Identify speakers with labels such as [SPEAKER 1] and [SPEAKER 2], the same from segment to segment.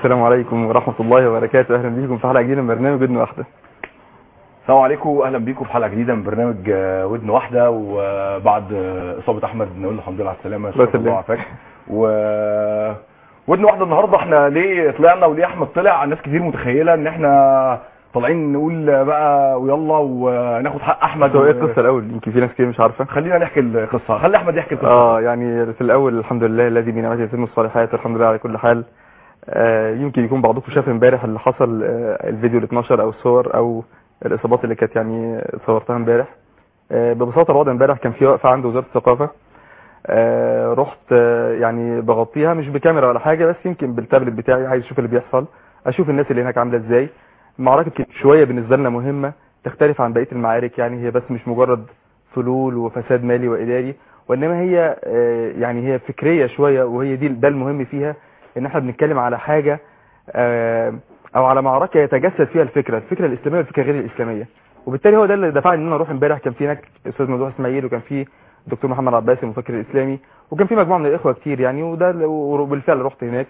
[SPEAKER 1] السلام عليكم ورحمة الله وبركاته. أهلا بكم في حلقة جديدة من برنامج ودن واحدة.
[SPEAKER 2] السلام عليكم، أهلا بكم في حلقة جديدة من برنامج ودن واحدة. وبعد إصابة أحمد نقول له الحمد لله على السلامة، شكرا الله عافاك. ودن واحدة النهاردة احنا ليه طلعنا وليه أحمد طلع؟ ناس كتير متخيلة إن احنا طالعين نقول بقى ويلا وناخد حق أحمد.
[SPEAKER 1] ايه القصة الأول؟ يمكن في ناس كتير مش عارفة.
[SPEAKER 2] خلينا نحكي القصة، خلي أحمد يحكي القصة.
[SPEAKER 1] يعني في الأول الحمد لله الذي بنعمته يتم الصالحات، الحمد لله على كل حال. يمكن يكون بعضكم شاف امبارح اللي حصل، الفيديو اللي اتنشر او الصور او الاصابات اللي كانت يعني صورتها امبارح. ببساطه الوضع امبارح كان في وقفه عند وزاره الثقافه. رحت يعني بغطيها مش بكاميرا ولا حاجه، بس يمكن بالتابلت بتاعي عايز اشوف اللي بيحصل، اشوف الناس اللي هناك عامله ازاي. المعركه كانت شويه بالنسبه لنا مهمه، تختلف عن بقيه المعارك. يعني هي بس مش مجرد فلول وفساد مالي واداري، وانما هي يعني هي فكريه شويه، وهي ده المهم فيها، ان احنا بنتكلم على حاجة او على معركة يتجسد فيها الفكرة الاسلامية والفكرة غير الاسلامية. وبالتالي هو ده اللي دفعني ان انا اروح امبارح. كان في هناك استاذ ممدوح اسماعيل، وكان في الدكتور محمد عباس المفكر الاسلامي، وكان في مجموعة من الاخوة كتير يعني. وبالفعل رحت هناك.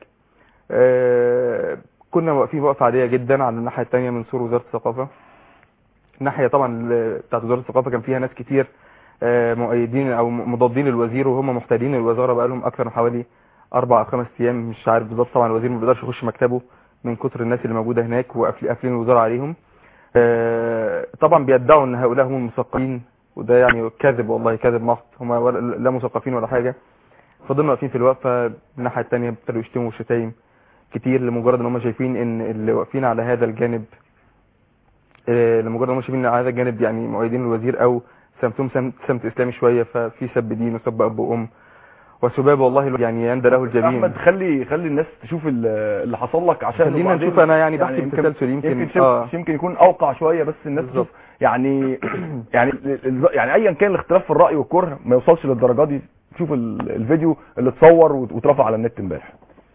[SPEAKER 1] كنا واقفين وقفة عادية جدا على الناحية الثانية من سور وزارة الثقافة. الناحية طبعا بتاعت وزارة الثقافة كان فيها ناس كتير مؤيدين او مضادين للوزير، وهم محتلين الوزارة بقالهم اكثر من حوالي 4 أو 5 ايام، مش عارف بالظبط. طبعا الوزير ما بيقدرش يخش مكتبه من كتر الناس اللي موجوده هناك، وقافلين الوزاره عليهم. طبعا بيدعوا ان هؤلاء هم المثقفين، وده يعني كذب، والله كذب محض. هم لا مثقفين ولا حاجه. فضلنا واقفين في الوقفه. الناحيه الثانيه ابتدوا يشتموا شتايم كتير، لمجرد ان هم شايفين ان اللي واقفين على هذا الجانب، لمجرد ان هم شايفين على هذا الجانب يعني مؤيدين الوزير، او سمتهم سمت اسلامي شويه، ففي سب دين وسب اب وام وسباب، والله يعني يندى له الجبين.
[SPEAKER 2] احمد خلي الناس تشوف اللي حصل لك، عشان
[SPEAKER 1] خلينا نشوف. انا يعني بحكي بالتسلسل،
[SPEAKER 2] يمكن يكون اوقع شويه، بس الناس تشوف يعني يعني ايا كان الاختلاف في الراي والكره ما يوصلش للدرجه دي. شوف الفيديو اللي اتصور واترفع على النت امبارح.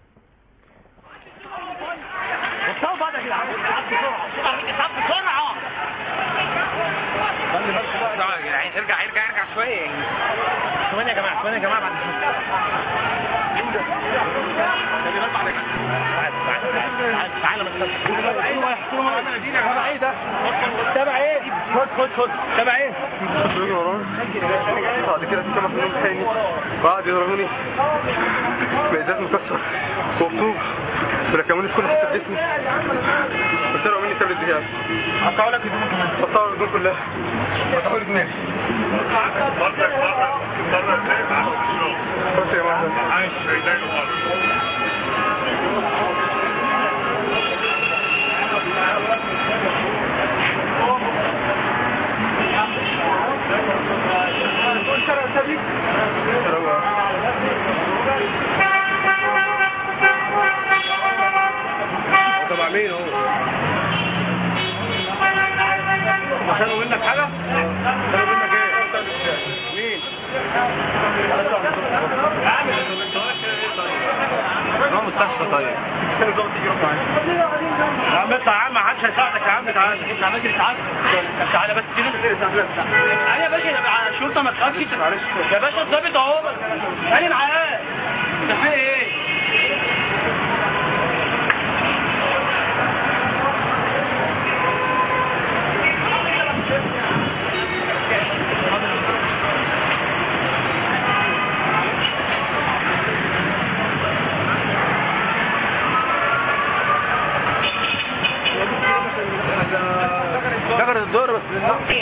[SPEAKER 3] ارجع شويه. ثواني يا جماعه بعد تعالى ايه ده؟ تابع ايه؟ خد تابع ايه؟
[SPEAKER 1] بعد كده في كام فيلم تاني بعد يضربوني بإزاز مكسر وطوب وركبوني في كل حته في جسمي، وسرقوا مني تابلت بتاعي. قطعوا لك الهدوم كلها، قطعوا لي دماغي. بص يا معلم،
[SPEAKER 3] طبعا مين هو؟ عشان اقول لك حاجه؟ اقول لك ايه؟ مين؟ اعمل مستشفى. طيب يا عم اطلع يا عم، ما حدش هيساعدك يا عم. تعالى انت عملت لي تعالى تعالى بس كده. تعالى يا باشا، انا الشرطه ما تخافش يا باشا. الظابط اهو، تعالى معاه. انت في ايه؟ شجر الدور بس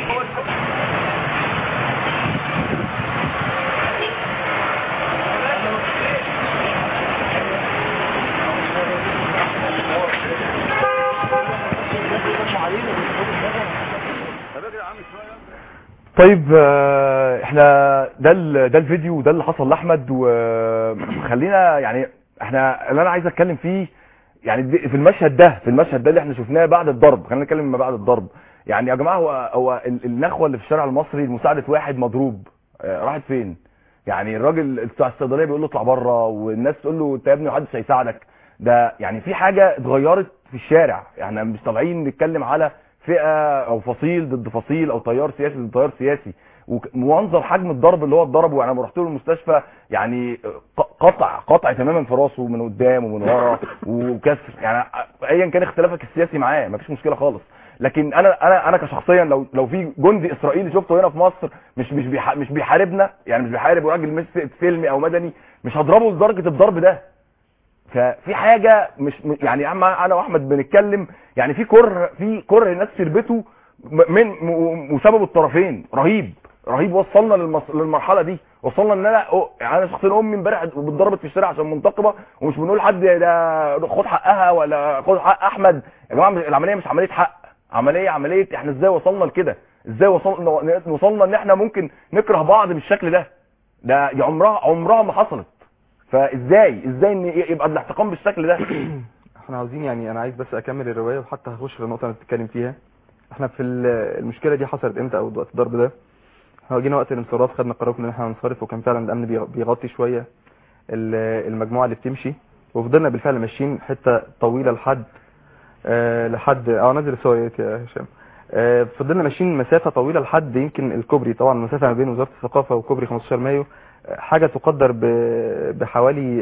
[SPEAKER 2] طيب احنا ده الفيديو وده اللي حصل لاحمد. وخلينا يعني احنا اللي انا عايز اتكلم فيه يعني في المشهد ده اللي احنا شفناه بعد الضرب. خلينا نتكلم ما بعد الضرب. يعني يا جماعه هو النخوه اللي في الشارع المصري لمساعده واحد مضروب راحت فين؟ يعني الراجل بتاع الصيدليه بيقول له اطلع بره، والناس تقول له انت يا ابني محدش هيساعدك. ده يعني في حاجه اتغيرت في الشارع. احنا مش طالعين نتكلم على فئه او فصيل ضد فصيل او تيار سياسي ضد تيار سياسي. ومنظر حجم الضرب اللي هو اتضربه، يعني لما رحت له المستشفى يعني قطع تماما في راسه من قدام ومن ورا وكسر، يعني ايا كان اختلافك السياسي معاه مفيش مشكله خالص. لكن انا كشخصيا لو في جندي اسرائيلي شفته هنا في مصر مش بيحاربنا، يعني مش بيحارب راجل سلمي او مدني، مش هضربه لدرجه الضرب ده. ففي حاجه مش يعني انا واحمد بنتكلم، يعني في كره الناس شربته من وسبب الطرفين رهيب وصلنا للمرحله دي. وصلنا ان انا شخصيا امي امبارح اتضربت في الشارع عشان منتقبه، ومش بنقول حد ده خد حقها ولا خد حق احمد. يا جماعه العمليه مش عمليه حق، عمليه احنا ازاي وصلنا لكده، ازاي وصلنا ان احنا ممكن نكره بعض بالشكل ده عمرها ما حصلت. فازاي ان يبقى الاحتقان بالشكل ده؟
[SPEAKER 1] احنا عاوزين، يعني انا عايز بس اكمل الروايه وحتى هخش في النقطه اللي بتتكلم فيها. احنا في المشكله دي حصلت امتى او وقت الضرب ده؟ احنا جينا وقت الانصراف، خدنا قرار ان احنا هننصرف، وكان فعلا الامن بيغطي شويه المجموعه اللي بتمشي، وفضلنا بالفعل ماشيين حته طويله لحد نزل الصوريات يا هشام. فضلنا ماشيين مسافه طويله لحد يمكن الكوبري. طبعا المسافه ما بين وزاره الثقافه وكوبري 15 مايو حاجه تقدر بحوالي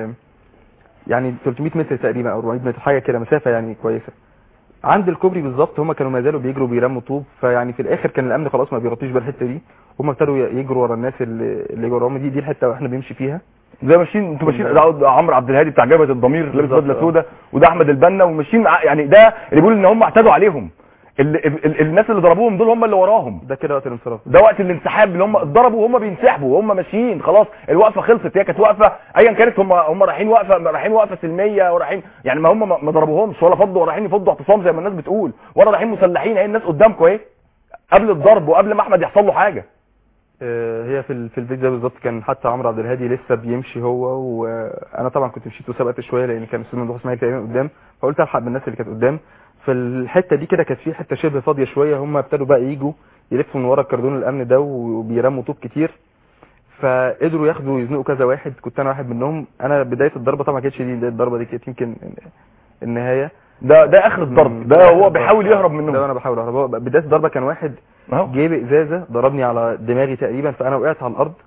[SPEAKER 1] يعني 300 متر تقريبا او 400 متر، حاجه كده، مسافه يعني كويسه. عند الكوبري بالظبط هم كانوا ما زالوا بيجروا بيرموا طوب، فيعني في الاخر كان الامن خلاص ما بيغطيش بالحته دي، هم ابتدوا يجروا ورا الناس اللي وراهم. دي الحته واحنا بنمشي فيها
[SPEAKER 2] زي ماشيين، انتوا ماشيين عمرو عبد الهادي بتاع جبهه الضمير لابس بدله سوداء، وده احمد البنا، وماشيين يعني ده اللي بيقول ان هم اعتدوا عليهم. الناس اللي ضربوهم دول هم اللي وراهم.
[SPEAKER 1] ده كده وقت الانصراف،
[SPEAKER 2] ده وقت الانسحاب اللي هم اتضربوا وهم بينسحبوا وهم ماشيين خلاص، الوقفه خلصت. هي كانت وقفه ايا كانت، هم رايحين وقفه سلميه ورايحين، يعني ما هم ما ضربوهمش ولا فضوا، رايحين يفضوا اعتصام زي ما الناس بتقول، ولا رايحين مسلحين. اهي الناس قدامكم اهي قبل الضرب وقبل ما احمد يحصل له حاجه.
[SPEAKER 1] هي في الفيديو ده بالظبط كان حتى عمرو عبد الهادي لسه بيمشي هو، وانا طبعا كنت مشيت وسبقت شويه لان كان استاذ ممدوح اسماعيل تقريبا قدام، فقلت الحق بالناس اللي كانت قدام. في الحته دي كده كانت في حته شبه فاضيه شويه، هم ابتدوا بقى يجوا يلفوا من ورا الكردون الامن ده وبيرموا طوب كتير، فقدروا ياخدوا يزنقوا كذا واحد. كنت انا واحد منهم. انا بدايه الضربه طبعا ما كانتش دي بدايه الضربه، دي كانت يمكن النهايه.
[SPEAKER 2] ده اخر الضرب، ده هو بيحاول يهرب منهم.
[SPEAKER 1] ده انا بحاول اهرب. بدايه الضربه كان واحد جايب ازازه ضربني على دماغي تقريبا، فانا وقعت على الارض.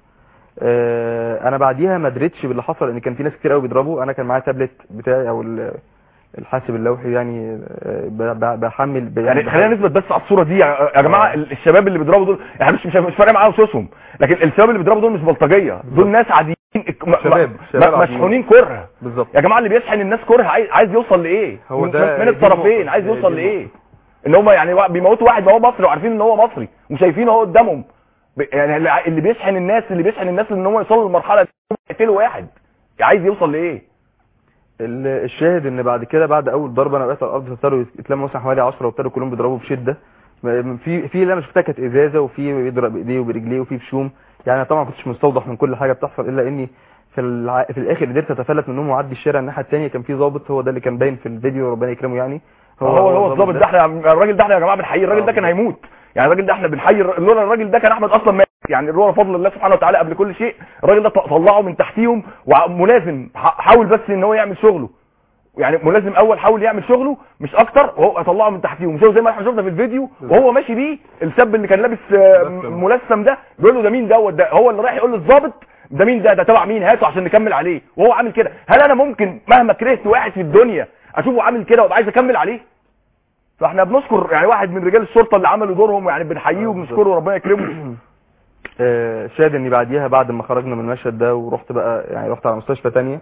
[SPEAKER 1] انا بعديها ما دريتش باللي حصل لان كان في ناس كتير قوي بيضربوا. انا كان معايا تابلت بتاعي او الحاسب اللوحي، يعني بحمل
[SPEAKER 2] يعني خلينا نثبت بس على الصوره دي يا جماعه. الشباب اللي بيضربوا دول يعني مش فارق معاهم وشوشهم، لكن الشباب اللي بيضربوا دول مش بلطجيه، دول ناس عاديين شباب مشحونين كره
[SPEAKER 1] بالظبط.
[SPEAKER 2] يا جماعه اللي بيشحن الناس كره عايز يوصل لايه؟
[SPEAKER 1] هو ده
[SPEAKER 2] من الطرفين عايز يوصل لايه؟ ان هم يعني بيموتوا واحد ما هو مصري وعارفين ان هو مصري وشايفينه اهو قدامهم. يعني اللي بيشحن الناس ان هم يوصلوا للمرحله دي يقتلوا واحد، عايز يوصل لايه؟
[SPEAKER 1] الشاهد ان بعد كده بعد اول ضربه انا وقعت على الارض، ابتدوا يتلموا مثلا حوالي 10 وابتدوا كلهم بيضربوا بشده. في اللي انا شفتها كانت ازازه، وفي بيضرب بايديه وبرجليه، وفي بشوم. يعني طبعا ما كنتش مستوضح من كل حاجه بتحصل، الا اني في الاخر قدرت اتفلت منهم واعدي الشارع الناحيه الثانيه. كان في ضابط، هو ده اللي كان باين في الفيديو، ربنا يكرمه. يعني
[SPEAKER 2] هو الضابط ده. احنا الراجل ده يا جماعه بنحييه، الراجل ده كان هيموت. يعني الراجل ده احنا بنحيي، لولا الراجل ده كان احمد اصلا مات. يعني لولا فضل الله سبحانه وتعالى قبل كل شيء، الراجل ده طلعه من تحتيهم، وملازم حاول بس ان هو يعمل شغله. يعني ملازم اول حاول يعمل شغله مش اكتر، وهو طلعه من تحتيهم. مش زي ما احنا شفنا في الفيديو وهو ماشي بيه الشاب اللي كان لابس ملثم ده، بيقول له ده مين دوت؟ ده هو اللي رايح يقول للظابط ده مين؟ ده تبع مين؟ هاته عشان نكمل عليه. وهو عامل كده. هل انا ممكن مهما كرهت واحد في الدنيا اشوفه عامل كده وابقى عايز اكمل عليه؟ فاحنا بنشكر يعني واحد من رجال الشرطه اللي عملوا دورهم، يعني بنحييه وبنشكره وربنا يكرمه.
[SPEAKER 1] شاهد اني بعديها بعد ما خرجنا من المشهد ده ورحت بقى، يعني رحت على مستشفى ثانيه.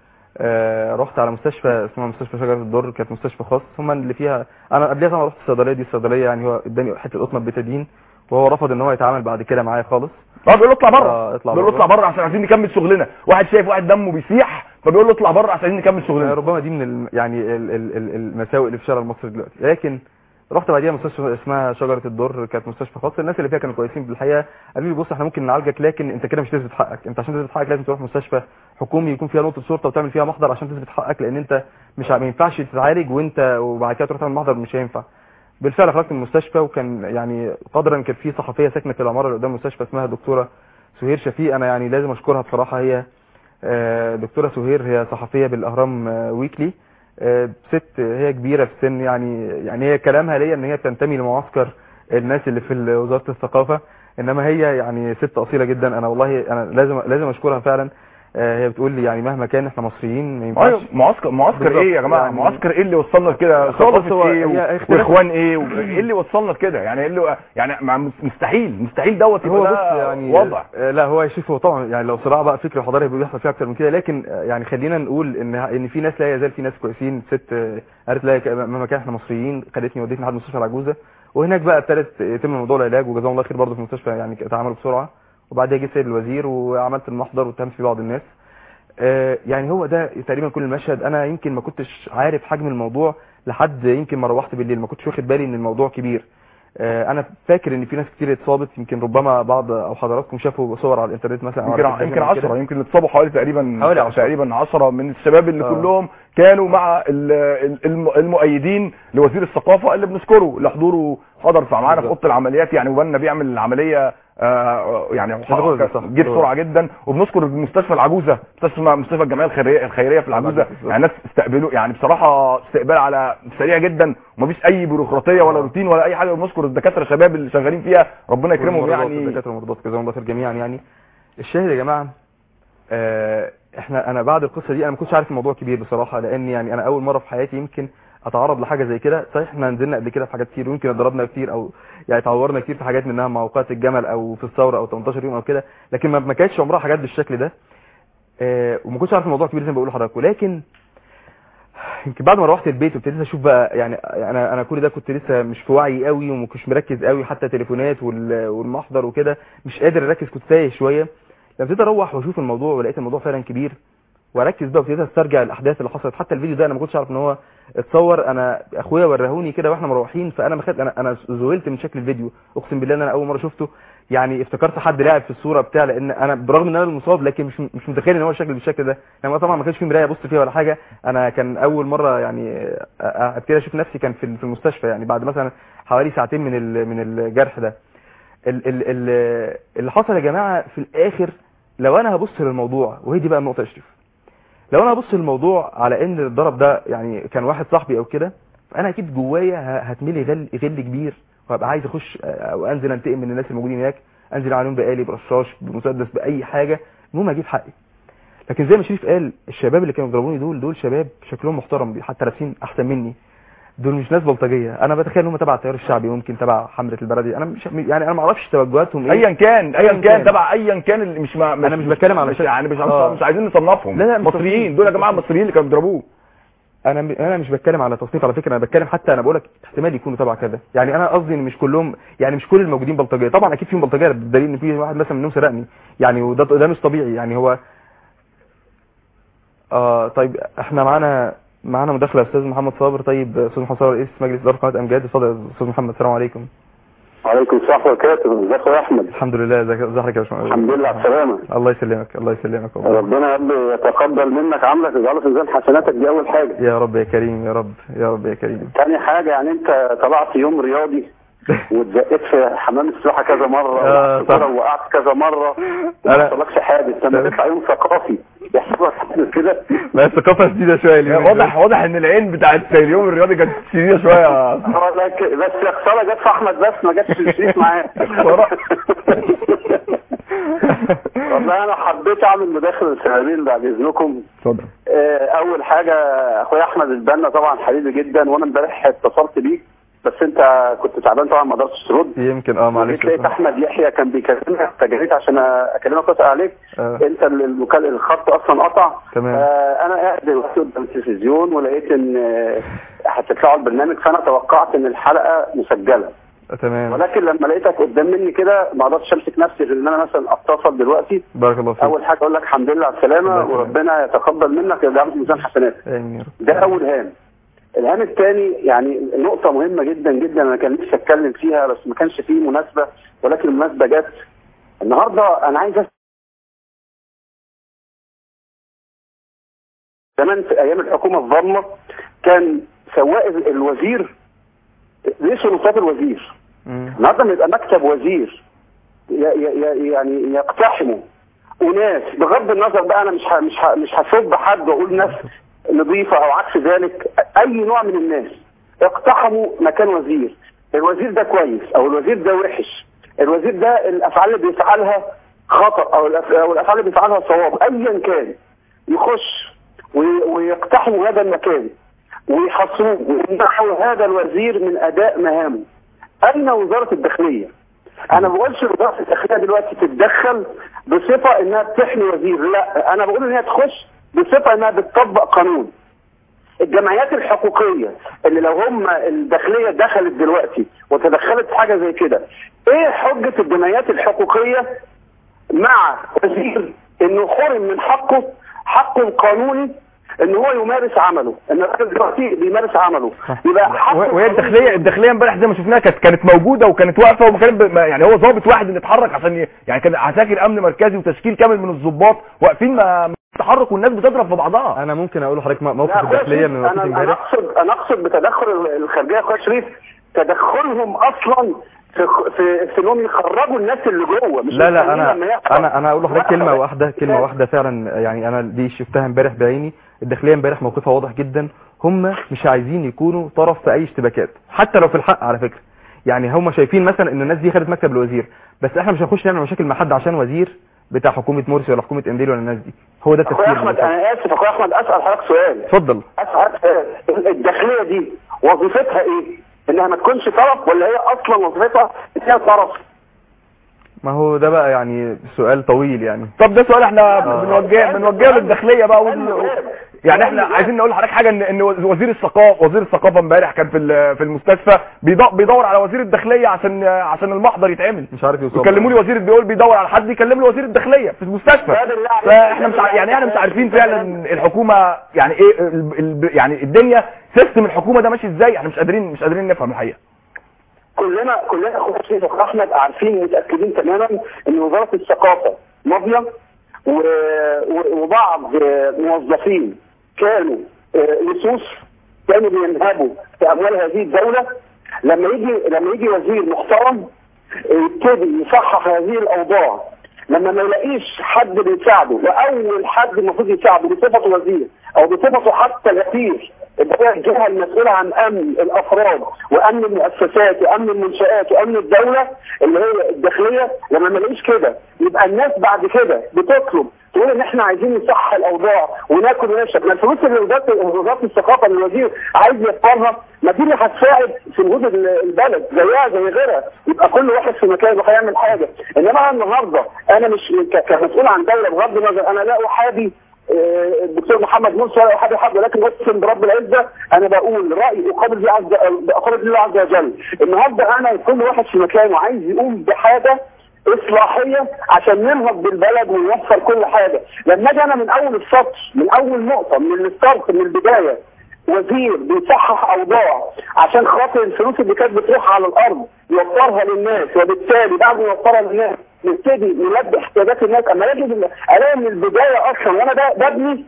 [SPEAKER 1] رحت على مستشفى اسمها مستشفى شجره الدر، كانت مستشفى خاص هم اللي فيها. انا قبلها طبعا رحت الصيدليه دي، الصيدليه يعني هو اداني حته قطنه بتادين، وهو رفض ان هو يتعامل بعد كده معايا خالص.
[SPEAKER 2] بيقول له اطلع بره، بيقول له اطلع بره عشان عايزين نكمل شغلنا. واحد شايف واحد دمه بيسيح فبيقول له اطلع بره عشان عايزين نكمل شغلنا.
[SPEAKER 1] ربما دي من يعني المساوئ اللي في الشارع المصري دلوقتي. لكن رحت بعديها مستشفى اسمها شجره الدر، كانت مستشفى خاصه. الناس اللي فيها كانوا كويسين بالحقيقه، قالوا لي بص احنا ممكن نعالجك، لكن انت كده مش هتثبت حقك. انت عشان تثبت حقك لازم تروح مستشفى حكومي يكون فيها نقطه شرطه وتعمل فيها محضر عشان تثبت حقك، لان انت مش ما ينفعش تتعالج وبعد كده تروح تعمل محضر، مش هينفع. بالفعل خرجت من المستشفى، وكان يعني قدرا كان في صحفيه ساكنه في العماره اللي قدام المستشفى اسمها دكتوره سهير شفيق. انا يعني لازم اشكرها بصراحه. هي دكتوره سهير هي صحفيه بالاهرام ويكلي. ست هي كبيره في السن، يعني هي كلامها ليا ان هي بتنتمي لمعسكر الناس اللي في وزاره الثقافه، انما هي يعني ست اصيله جدا. انا والله انا لازم اشكرها فعلا. هي بتقول لي يعني مهما كان احنا مصريين ما ينفعش.
[SPEAKER 2] معسكر ايه يا جماعه؟ يعني معسكر ايه اللي وصلنا لكده؟ ثقافه ايه واخوان ايه ايه اللي وصلنا لكده؟ يعني ايه اللي يعني مستحيل دوت يبقى
[SPEAKER 1] يعني
[SPEAKER 2] وضع.
[SPEAKER 1] لا هو يا شيخ هو طبعا يعني لو صراع بقى فكري وحضاري بيحصل فيه اكتر من كده، لكن يعني خلينا نقول ان في ناس لا يزال في ناس كويسين. ست قالت لا مهما كان احنا مصريين، خدتني ودتني لحد مستشفى العجوزه، وهناك بقى ابتدت يتم موضوع العلاج وجزاهم الله خير برضه في المستشفى يعني تعاملوا بسرعه. وبعدها جه سيد الوزير وعملت المحضر واتهمت فيه بعض الناس. يعني هو ده تقريبا كل المشهد. انا يمكن ما كنتش عارف حجم الموضوع لحد يمكن ما روحت بالليل، ما كنتش واخد بالي ان الموضوع كبير. انا فاكر ان في ناس كتير اتصابت، يمكن ربما بعض او حضراتكم شافوا صور على الانترنت مثلا،
[SPEAKER 2] يمكن 10 يمكن اتصابوا حوالي تقريبا 10 من الشباب اللي كلهم كانوا مع المؤيدين لوزير الثقافه اللي بنذكره لحضوره، حضر معانا في اوضه العمليات يعني، وبنا بيعمل العمليه يعني جه بسرعه جدا. وبنذكر مستشفى العجوزه، مستشفى الجمعيه الخيريه في العجوزه، يعني الناس استقبلوا يعني بصراحه استقبال على سريع جدا، ومفيش اي بيروقراطيه ولا روتين ولا اي حاجه. وبنذكر الدكاتره الشباب اللي شغالين فيها ربنا يكرمهم يعني،
[SPEAKER 1] الدكاتره والمرضى جزاهم الله خير جميعا. يعني الشاهد يا جماعه انا بعد القصه دي انا ما كنتش عارف الموضوع كبير بصراحه، لان يعني انا اول مره في حياتي يمكن اتعرض لحاجه زي كده. صحيح احنا نزلنا قبل كده في حاجات كتير، ويمكن اتضربنا كتير او يعني اتعورنا كتير في حاجات منها موقعات الجمل او في الثوره او 18 يوم او كده، لكن ما كانتش عمرها حاجات بالشكل ده. وما كنتش عارف الموضوع كبير زي ما بقول لحضراتكم. لكن يمكن بعد ما روحت البيت وابتديت اشوف بقى يعني انا كل ده كنت لسه مش في وعي قوي وما كنتش مركز قوي، حتى تليفونات والمحضر وكده مش قادر اركز، كنت تايه شويه. لما ابتديت اروح واشوف الموضوع ولقيت الموضوع فعلا كبير واركز بقى وابتديت استرجع الاحداث اللي حصلت. حتى الفيديو ده انا ما كنتش عارف ان هو اتصور، انا اخويا ورهوني كده واحنا مروحين، فانا انا ذهلت من شكل الفيديو. اقسم بالله ان انا اول مره شفته يعني افتكرت حد لاعب في الصوره بتاع، لان انا برغم ان انا المصاب لكن مش متخيل ان هو الشكل بالشكل ده. يعني طبعا ما كانش في مرايه ابص فيها ولا حاجه، انا كان اول مره يعني ابتدي اشوف نفسي كان في المستشفى يعني بعد مثلا حوالي ساعتين من الجرح ده. اللي حصل يا جماعه في الاخر، لو انا هبص للموضوع، وهي دي بقى النقطه يا شريف، لو انا هبص للموضوع على ان الضرب ده يعني كان واحد صاحبي او كده، فانا اكيد جوايا هتملي غل كبير، وهبقى عايز اخش او انزل انتقم من الناس الموجودين هناك، انزل عليهم بقالب برشاش بمسدس باي حاجه، المهم اجيب حقي. لكن زي ما شريف قال، الشباب اللي كانوا بيضربوني دول شباب شكلهم محترم، حتى لابسين احسن مني، دول مش ناس بلطجيه. انا بتخيل ان هم تبع التيار الشعبي، ممكن تبع حمله البلدي، انا مش يعني انا ما اعرفش توجهاتهم ايه،
[SPEAKER 2] ايا كان تبع ايا كان اللي مش انا
[SPEAKER 1] مش بتكلم على
[SPEAKER 2] يعني مش عايزين نصنفهم.
[SPEAKER 1] لا
[SPEAKER 2] مصريين دول يا جماعه، المصريين اللي كانوا بيضربوه.
[SPEAKER 1] انا مش بتكلم على تصنيف على فكره، انا بتكلم حتى انا بقول لك احتمال يكونوا تبع كذا. يعني انا قصدي ان مش كلهم، يعني مش كل الموجودين بلطجيه، طبعا اكيد فيهم بلطجيه، بالدليل ان في واحد مثلا منهم سرقني يعني، وده مش طبيعي يعني. هو طيب احنا معانا مداخله استاذ محمد صابر. طيب استاذ محمد صابر رئيس مجلس اداره قناه امجاد، اتفضل يا استاذ محمد. السلام عليكم.
[SPEAKER 4] وعليكم السلام وبركاته. ازيك يا احمد؟
[SPEAKER 1] الحمد لله. ازيك يا باشمهندس؟
[SPEAKER 4] الحمد لله على السلامه.
[SPEAKER 1] الله يسلمك الله يسلمك والله.
[SPEAKER 4] ربنا يا رب يتقبل منك عملك ويجعله في ميزان حسناتك، دي اول حاجه.
[SPEAKER 1] يا رب يا كريم، يا رب يا كريم.
[SPEAKER 4] ثاني حاجه يعني انت طلعت يوم رياضي واتزقيت في حمام السباحه كذا مره وقعت كذا مره وما حصلكش حادث. لما تطلع يوم ثقافي يحصل لك حادث كده،
[SPEAKER 1] ما الثقافه شديده شويه.
[SPEAKER 2] واضح ان العين بتاعت اليوم الرياضي كانت شديده شويه.
[SPEAKER 4] بس يا خساره جت في احمد بس ما جاتش في شريف معاه. والله انا حبيت اعمل مداخله للسببين بعد اذنكم.
[SPEAKER 2] اتفضل.
[SPEAKER 4] اول حاجه اخويا احمد البنا طبعا حبيبي جدا، وانا امبارح اتصلت بيك بس انت كنت تعبان طبعا ما قدرتش ترد.
[SPEAKER 1] يمكن معلش.
[SPEAKER 4] لقيت احمد يحيى كان بيكلمك فجريت عشان اكلمك واسال عليك. انت الخط اصلا قطع.
[SPEAKER 1] تمام.
[SPEAKER 4] انا قاعد دلوقتي قدام التلفزيون ولقيت ان هتطلعوا البرنامج، فانا توقعت ان الحلقه مسجله.
[SPEAKER 1] تمام.
[SPEAKER 4] ولكن لما لقيتك قدام مني كده ما قدرتش امسك نفسي غير ان انا مثلا اتصل دلوقتي.
[SPEAKER 1] بارك الله فيك.
[SPEAKER 4] اول حاجه اقول لك الحمد لله على السلامه، وربنا يتقبل منك ويجعله في ميزان حسناتك.
[SPEAKER 1] امين يا رب.
[SPEAKER 4] ده اول هام. الهام الثاني يعني نقطة مهمة جدا جدا أنا كان نفسي أتكلم فيها بس ما كانش فيه مناسبة، ولكن المناسبة جت النهاردة. أنا عايز زمان في أيام الحكومة الظالمة كان سواق الوزير ليه سلطات الوزير. النهاردة لما يبقى مكتب وزير يعني يقتحمه وناس، بغض النظر بقى أنا مش هسب حد وأقول ناس نظيفة او عكس ذلك، اي نوع من الناس اقتحموا مكان وزير. الوزير ده كويس او الوزير ده وحش، الوزير ده الافعال اللي بيفعلها خطأ او الافعال اللي بيفعلها صواب ايا كان يخش ويقتحموا هذا المكان ويحصروه ويمنعوا هذا الوزير من اداء مهامه. اين وزارة الداخلية؟ انا ما بقولش وزارة الداخلية دلوقتي تتدخل بصفة انها بتحمي وزير، لا، انا بقول ان هي تخش بصفة انها بتطبق قانون. الجمعيات الحقوقية اللي لو هم الداخلية دخلت دلوقتي وتدخلت في حاجة زي كده، ايه حجة الجمعيات الحقوقية مع وزير انه حرم من حقه القانوني ان هو يمارس عمله، ان الراجل دلوقتي بيمارس عمله يبقى حقه.
[SPEAKER 2] وهي الداخليه امبارح زي ما شفناها كانت موجوده وكانت واقفه، وكان يعني هو ضابط واحد اللي اتحرك عشان يعني كان عساكر امن مركزي وتشكيل كامل من الضباط واقفين تحرك والناس بتضرب في بعضها.
[SPEAKER 1] انا ممكن اقول لحضرتك موقف الداخليه من وقت امبارح.
[SPEAKER 4] انا اقصد بتدخل الخارجيه يا اخويا شريف، تدخلهم اصلا في انهم يخرجوا الناس اللي جوه، مش
[SPEAKER 1] لا انا اقول لحضرتك كلمه واحده فعلا، يعني انا دي شفتها امبارح بعيني. الداخليه امبارح موقفها واضح جدا، هم مش عايزين يكونوا طرف في اي اشتباكات حتى لو في الحق على فكره. يعني هم شايفين مثلا ان الناس دي خدت مكتب الوزير، بس احنا مش هنخش نعمل مشاكل مع حد عشان وزير بتاع حكومه مرسي ولا حكومه انديل ولا الناس دي. هو ده التفكير.
[SPEAKER 4] اخويا احمد انا اسف اخويا احمد، اسال حضرتك سؤال.
[SPEAKER 1] اتفضل.
[SPEAKER 4] اسال حضرتك سؤال، الداخليه دي وظيفتها ايه؟ انها ما تكونش طرف ولا هي اصلا وظيفتها انها طرف؟
[SPEAKER 1] ما هو ده بقى يعني سؤال طويل يعني.
[SPEAKER 2] طب ده سؤال احنا بنوجهه للداخليه بقى يعني احنا عايزين نقول لحضرتك حاجه ان وزير الثقافه امبارح كان في المستشفى بيدور على وزير الداخليه عشان المحضر يتعمل،
[SPEAKER 1] مش عارف يوصل.
[SPEAKER 2] يكلموا لي وزير بيقول بيدور على حد يكلم له وزير الداخليه في المستشفى. فاحنا مش عارفين فعلا الحكومه يعني ايه يعني الدنيا سيستم الحكومه ده ماشي ازاي. احنا مش قادرين نفهم الحقيقه.
[SPEAKER 4] كلنا اخويا شريف احمد عارفين متاكدين تماما ان وزاره الثقافه ماضيه وبعض موظفين كانوا لصوص كانوا بينهبوا في اموال هذه الدوله. لما يجي وزير محترم يبتدي يصحح هذه الاوضاع، لما ما يلاقيش حد بيساعده، واول حد المفروض يساعده بصفته وزير او بصفته حتى الغفير اللي هي الجهه المسؤوله عن امن الافراد وامن المؤسسات وامن المنشآت وامن الدوله اللي هي الداخليه، لما ما يلاقيش كده يبقى الناس بعد كده بتطلب تقول ان احنا عايزين نصحح الاوضاع وناكل ونشرب. ما الفلوس اللي وزاره الثقافه اللي الوزير عايز يوفرها، ما دي اللي هتساعد في وجود البلد زيها زي غيرها، يبقى كل واحد في مكانه هيعمل حاجه. انما النهارده انا مش كمسؤول عن دوله، بغض النظر انا لا احابي الدكتور محمد مرسي ولا احابي حد، ولكن اقسم برب العزه انا بقول رايي اقابل الله عز وجل. النهارده انا كل واحد في مكانه عايز يقوم بحاجه اصلاحيه عشان ننهض بالبلد ونوفر كل حاجه. لما اجي انا من اول السطر، من اول نقطه، من الستارت، من البدايه، وزير بيصحح اوضاع عشان خاطر الفلوس اللي كانت بتروح على الارض يوفرها للناس، وبالتالي بعد ما يوفرها للناس نبتدي نلبي احتياجات الناس. اما الاقي من البدايه اصلا وانا ببني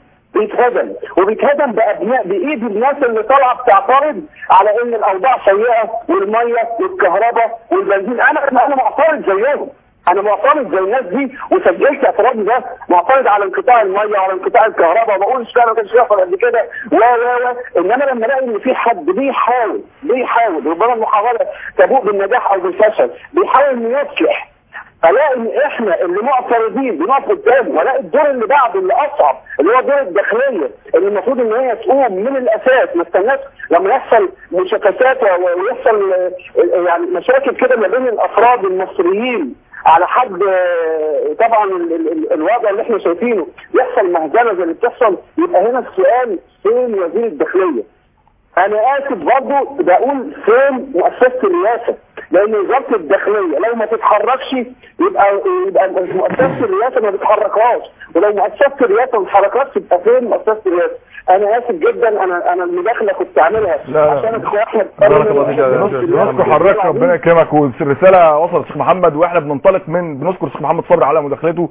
[SPEAKER 4] بيتهدم بايد الناس اللي طالعه بتعترض على ان الاوضاع سيئه والميه والكهرباء والبنزين. انا معترض زيهم، انا معترض زي الناس دي، وسجلت اعتراضي ده، معترض على انقطاع الميه وعلى انقطاع الكهرباء، وبقول اشتغل ما كانش يحصل قد كده انما لما الاقي ان في حد بيحاول ربما المحاوله تبوء بالنجاح او بالفشل، بيحاول انه يصلح، الاقي ان احنا اللي معترضين بنقف قدامه، والاقي الدور اللي بعده اللي اصعب اللي هو دور الداخليه اللي المفروض ان هي تقوم من الاساس، ما استناش لما يحصل مشاكسات ويحصل يعني مشاكل كده ما بين الافراد المصريين على حد طبعا الوضع اللي احنا شايفينه، يحصل مهزله زي اللي بتحصل. يبقى هنا السؤال فين وزير الداخليه؟ انا اسف برضه بقول فين مؤسسه الرئاسه؟ لان وزاره الداخليه لو ما تتحركش يبقى مؤسسه الرئاسه ما بتتحركهاش، ولو مؤسسه الرئاسه ما تتحركش يبقى فين مؤسسه الرئاسه؟ انا اسف جدا، انا المداخله كنت اعملها عشان اخويا احمد
[SPEAKER 2] بنشكر حضرتك، ربنا يكرمك. والرساله وصلت الشيخ محمد، واحنا بنشكر الشيخ محمد صبري على مداخلته.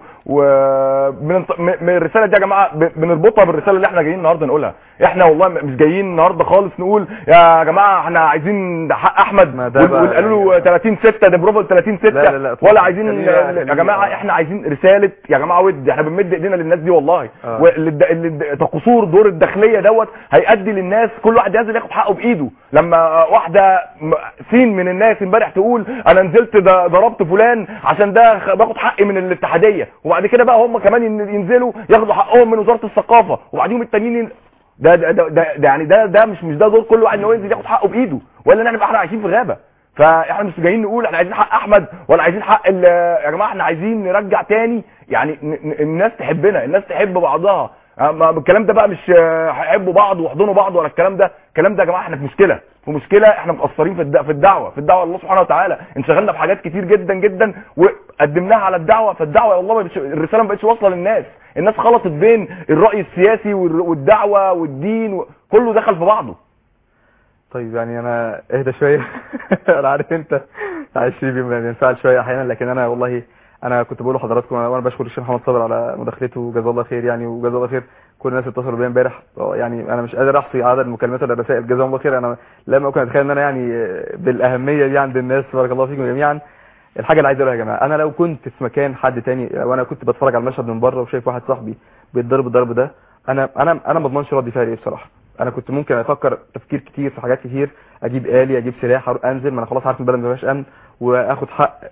[SPEAKER 2] الرساله دي يا جماعه بنربطها بالرساله اللي احنا جايين النهارده نقولها. احنا والله مش جايين النهارده خالص نقول يا جماعه احنا عايزين حق احمد وقالوا له 30/6 ده بروفل 30/6 ولا عايزين يا جماعه احنا عايزين رساله يا جماعه ود، احنا بنمد ايدينا للناس دي والله. قصور دور الداخليه دوت هيؤدي للناس كل واحد ينزل ياخد حقه بايده. لما واحده سين من الناس امبارح تقول انا نزلت ضربت فلان عشان ده باخد حقي من الاتحاديه، وبعد كده بقى هم كمان ينزلوا ياخدوا حقهم من وزاره الثقافه، وبعدين التانيين ده يعني ده مش ده دور كل واحد ان هو ينزل ياخد حقه بايده، ولا احنا عايشين في غابه. فاحنا مش جايين نقول احنا عايزين حق احمد ولا عايزين حق يا جماعه احنا عايزين نرجع تاني يعني الناس تحبنا، الناس تحب بعضها. الكلام ده بقى مش هيحبوا بعض ويحضنوا بعض ولا الكلام ده يا جماعه احنا في مشكله احنا مقصرين في الدعوه الله سبحانه وتعالى. انشغلنا في حاجات كتير جدا جدا وقدمناها على الدعوه، فالدعوه والله الرساله ما بقتش واصله للناس. الناس خلطت بين الراي السياسي والدعوه والدين كله دخل في بعضه.
[SPEAKER 1] طيب يعني انا اهدى شويه. انا عارف انت عايشين بينفعل شويه احيانا، لكن انا والله انا كنت بقول لحضراتكم وانا بشكر الشيخ محمد صابر على مداخلته وجزاه الله خير يعني، وجزاه الله خير كل الناس اللي اتصلوا بيا امبارح. يعني انا مش قادر احصي عدد المكالمات ولا الرسائل، جزاهم الله خير. انا لم اكن اتخيل ان انا يعني بالاهميه دي عند الناس. بارك الله فيكم جميعا. الحاجه اللي عايز اقولها يا جماعه، انا لو كنت في مكان حد تاني وانا كنت بتفرج على المشهد من بره وشايف واحد صاحبي بيتضرب الضرب ده، انا ما اضمنش رد فعلي ايه بصراحه. انا كنت ممكن افكر تفكير كتير في حاجات كتير، اجيب آلي اجيب سلاح انزل، ما انا خلاص عارف البلد ما فيهاش امن، واخد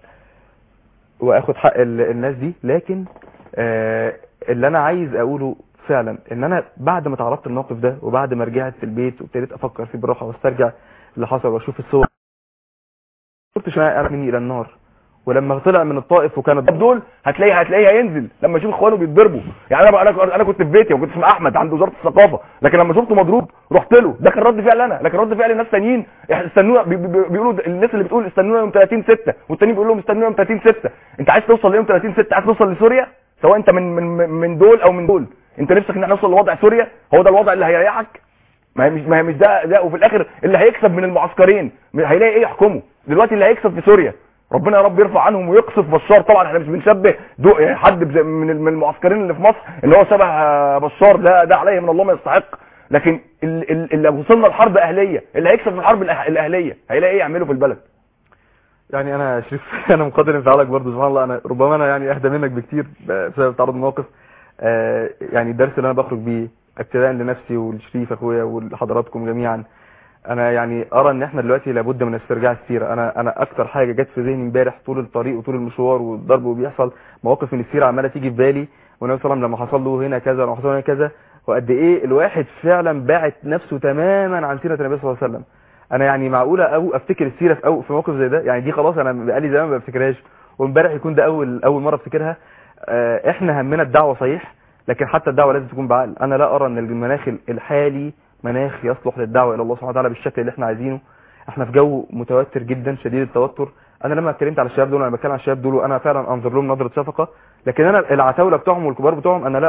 [SPEAKER 1] حق الناس دي. لكن اللي انا عايز اقوله فعلا ان انا بعد ما تعرضت الموقف ده وبعد ما رجعت في البيت وابتديت افكر فيه بالراحه واسترجع اللي حصل واشوف الصور، شفت شويه مني الى النار. ولما طلع من الطائف وكان
[SPEAKER 2] دول هتلاقيه هينزل لما يشوف اخوانه بيتضربوا. يعني انا كنت في بيتي وكنت مع احمد عند وزاره الثقافه، لكن لما شفته مضروب رحت له. ده كان رد فعل انا، لكن رد فعل ناس ثانيين استنونا بيقولوا الناس اللي بتقول استنونا يوم 30/6 والتانيين بيقولوا لهم استنونا يوم 30/6. انت عايز توصل ليوم 30/6؟ عايز توصل لسوريا؟ سواء انت من دول او من دول، انت نفسك ان احنا نوصل لوضع سوريا؟ هو ده الوضع اللي هيريحك؟ ما هي مش ده. وفي الاخر اللي هيكسب من المعسكرين هيلاقي ايه يحكمه دلوقتي؟ اللي هيكسب في سوريا ربنا يا رب يرفع عنهم ويقصف بشار. طبعا احنا مش بنشبه حد من المعسكرين اللي في مصر اللي هو شبه بشار، ده عليه من الله ما يستحق. لكن اللي وصلنا لحرب اهليه، اللي هيكسب في الحرب الاهليه هيلاقي ايه يعمله في البلد؟
[SPEAKER 1] يعني انا شريف انا مقدر انفعالك برضه سبحان الله. انا ربما انا يعني اهدى منك بكتير بسبب تعرض الموقف. يعني الدرس اللي انا بخرج بيه ابتداء لنفسي ولشريف اخويا ولحضراتكم جميعا، انا يعني ارى ان احنا دلوقتي لابد من استرجاع السيره. انا اكتر حاجه جت في ذهني امبارح طول الطريق وطول المشوار والضرب وبيحصل مواقف من السيره عماله تيجي في بالي، والنبي صلى الله عليه وسلم لما حصل له هنا كذا لما حصل له هنا كذا، وقد ايه الواحد فعلا باعت نفسه تماما عن سيره النبي صلى الله عليه وسلم. انا يعني معقوله او افتكر السيره في موقف زي ده؟ يعني دي خلاص انا بقالي زمان ما بفتكرهاش، وامبارح يكون ده اول مره افتكرها. احنا همنا الدعوه صحيح، لكن حتى الدعوه لازم تكون بعقل. انا لا ارى ان المناخ الحالي مناخ يصلح للدعوه الى الله سبحانه وتعالى بالشكل اللي احنا عايزينه. احنا في جو متوتر جدا شديد التوتر. انا لما اتكلمت على الشباب دول، انا بتكلم على الشباب دول وانا فعلا انظر لهم نظره شفقه، لكن انا العتاوله بتوعهم والكبار بتوعهم انا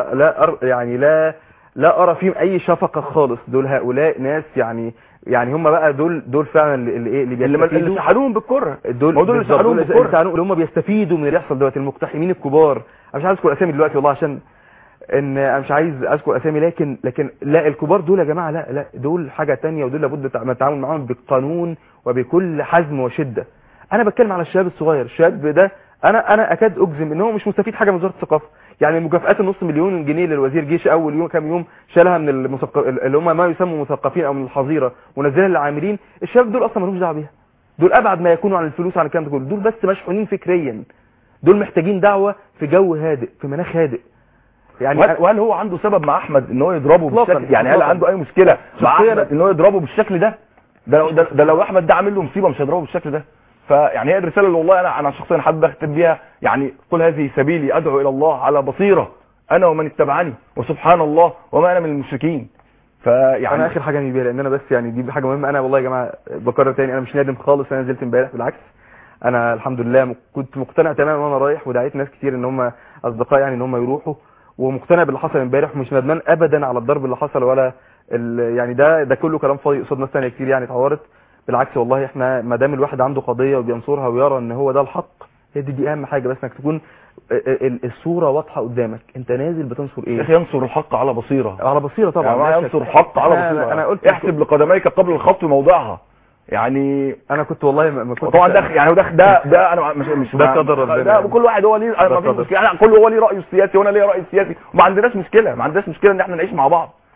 [SPEAKER 1] لا ارى فيهم اي شفقه خالص. دول هؤلاء ناس يعني هم بقى دول فعلا
[SPEAKER 2] اللي سحلوهم بالكره،
[SPEAKER 1] دول اللي سحلوهم بالكره، اللي هم بيستفيدوا من اللي يحصل دلوقتي، المقتحمين الكبار. انا مش عايز اذكر اسامي دلوقتي والله عشان ان انا مش عايز اذكر اسامي، لكن لا، الكبار دول يا جماعه لا دول حاجه ثانيه، ودول لابد من التعامل معاهم بالقانون وبكل حزم وشده. انا بتكلم على الشباب الصغير. الشاب ده انا اكاد اجزم ان هو مش مستفيد حاجه من وزاره الثقافه. يعني المكافئات النص مليون جنيه للوزير جيش اول يوم كام يوم شالها من اللي هم ما يسموا مثقفين او من الحظيره ونزلها للعاملين. الشباب دول اصلا مالهمش دعوه بيها، دول ابعد ما يكونوا عن الفلوس عن الكلام ده كله. دول بس مشحونين فكريا، دول محتاجين دعوه في جو هادئ في مناخ هادئ.
[SPEAKER 2] يعني وهل هو عنده سبب مع احمد ان هو يضربه بالشكل؟ يعني هل عنده اي مشكله مع احمد ان هو يضربه بالشكل ده؟ ده لو احمد ده عامل له مصيبه مش هيضربه بالشكل ده. فيعني هي الرساله اللي والله انا شخصيا حابب اختم بيها، يعني قل هذه سبيلي ادعو الى الله على بصيره انا ومن اتبعني وسبحان الله وما انا من المشركين. فيعني
[SPEAKER 1] انا اخر حاجه نبيها لان انا بس يعني دي حاجه مهمه. انا والله يا جماعه بكرر تاني، انا مش نادم خالص انا نزلت امبارح، بالعكس انا الحمد لله كنت مقتنع تماما وانا رايح، ودعيت ناس كتير ان هم اصدقائي يعني ان هم يروحوا، ومقتنع باللي حصل امبارح ومش ندمان ابدا على الضرب اللي حصل ولا يعني ده كله كلام فاضي قصاد ناس ثانيه كتير يعني اتعورت. بالعكس والله احنا ما دام الواحد عنده قضيه وبينصرها ويرى ان هو ده الحق، دي اهم حاجه، بس انك تكون الصوره واضحه قدامك، انت نازل بتنصر ايه؟
[SPEAKER 2] يا اخي ينصر الحق على بصيره،
[SPEAKER 1] على بصيره طبعا،
[SPEAKER 2] يعني ينصر الحق على بصيره.
[SPEAKER 1] انا قلت
[SPEAKER 2] احسب لقدميك قبل الخط موضعها. يعني
[SPEAKER 1] انا كنت والله ما كنت
[SPEAKER 2] طبعا ده يعني ده انا مش
[SPEAKER 1] ده قدر ربنا،
[SPEAKER 2] ده كل واحد هو ليه ما فيش مشكله، كل هو ليه رايه السياسي وانا ليه رايي السياسي، وما عندناش مشكله ان احنا نعيش مع بعض.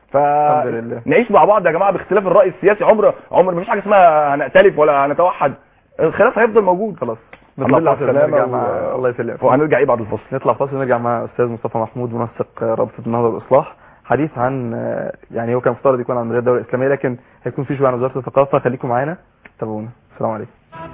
[SPEAKER 2] فنعيش مع بعض يا جماعه باختلاف الراي السياسي. عمر مفيش حاجه اسمها هنختلف ولا هنتوحد، الخلاف هيفضل موجود.
[SPEAKER 1] خلاص
[SPEAKER 2] نطلع فاصل ونرجع
[SPEAKER 1] الله يسلمك.
[SPEAKER 2] وهنرجع ايه بعد الفاصل؟
[SPEAKER 1] نطلع فاصل ونرجع مع استاذ مصطفى محمود منسق رابطه النهضه والاصلاح، حديث عن يعني هو كان مفترض يكون عن مدير الدوله الاسلاميه لكن هيكون في شويه عن وزاره الثقافه. خليكم معانا تابعونا. السلام عليكم.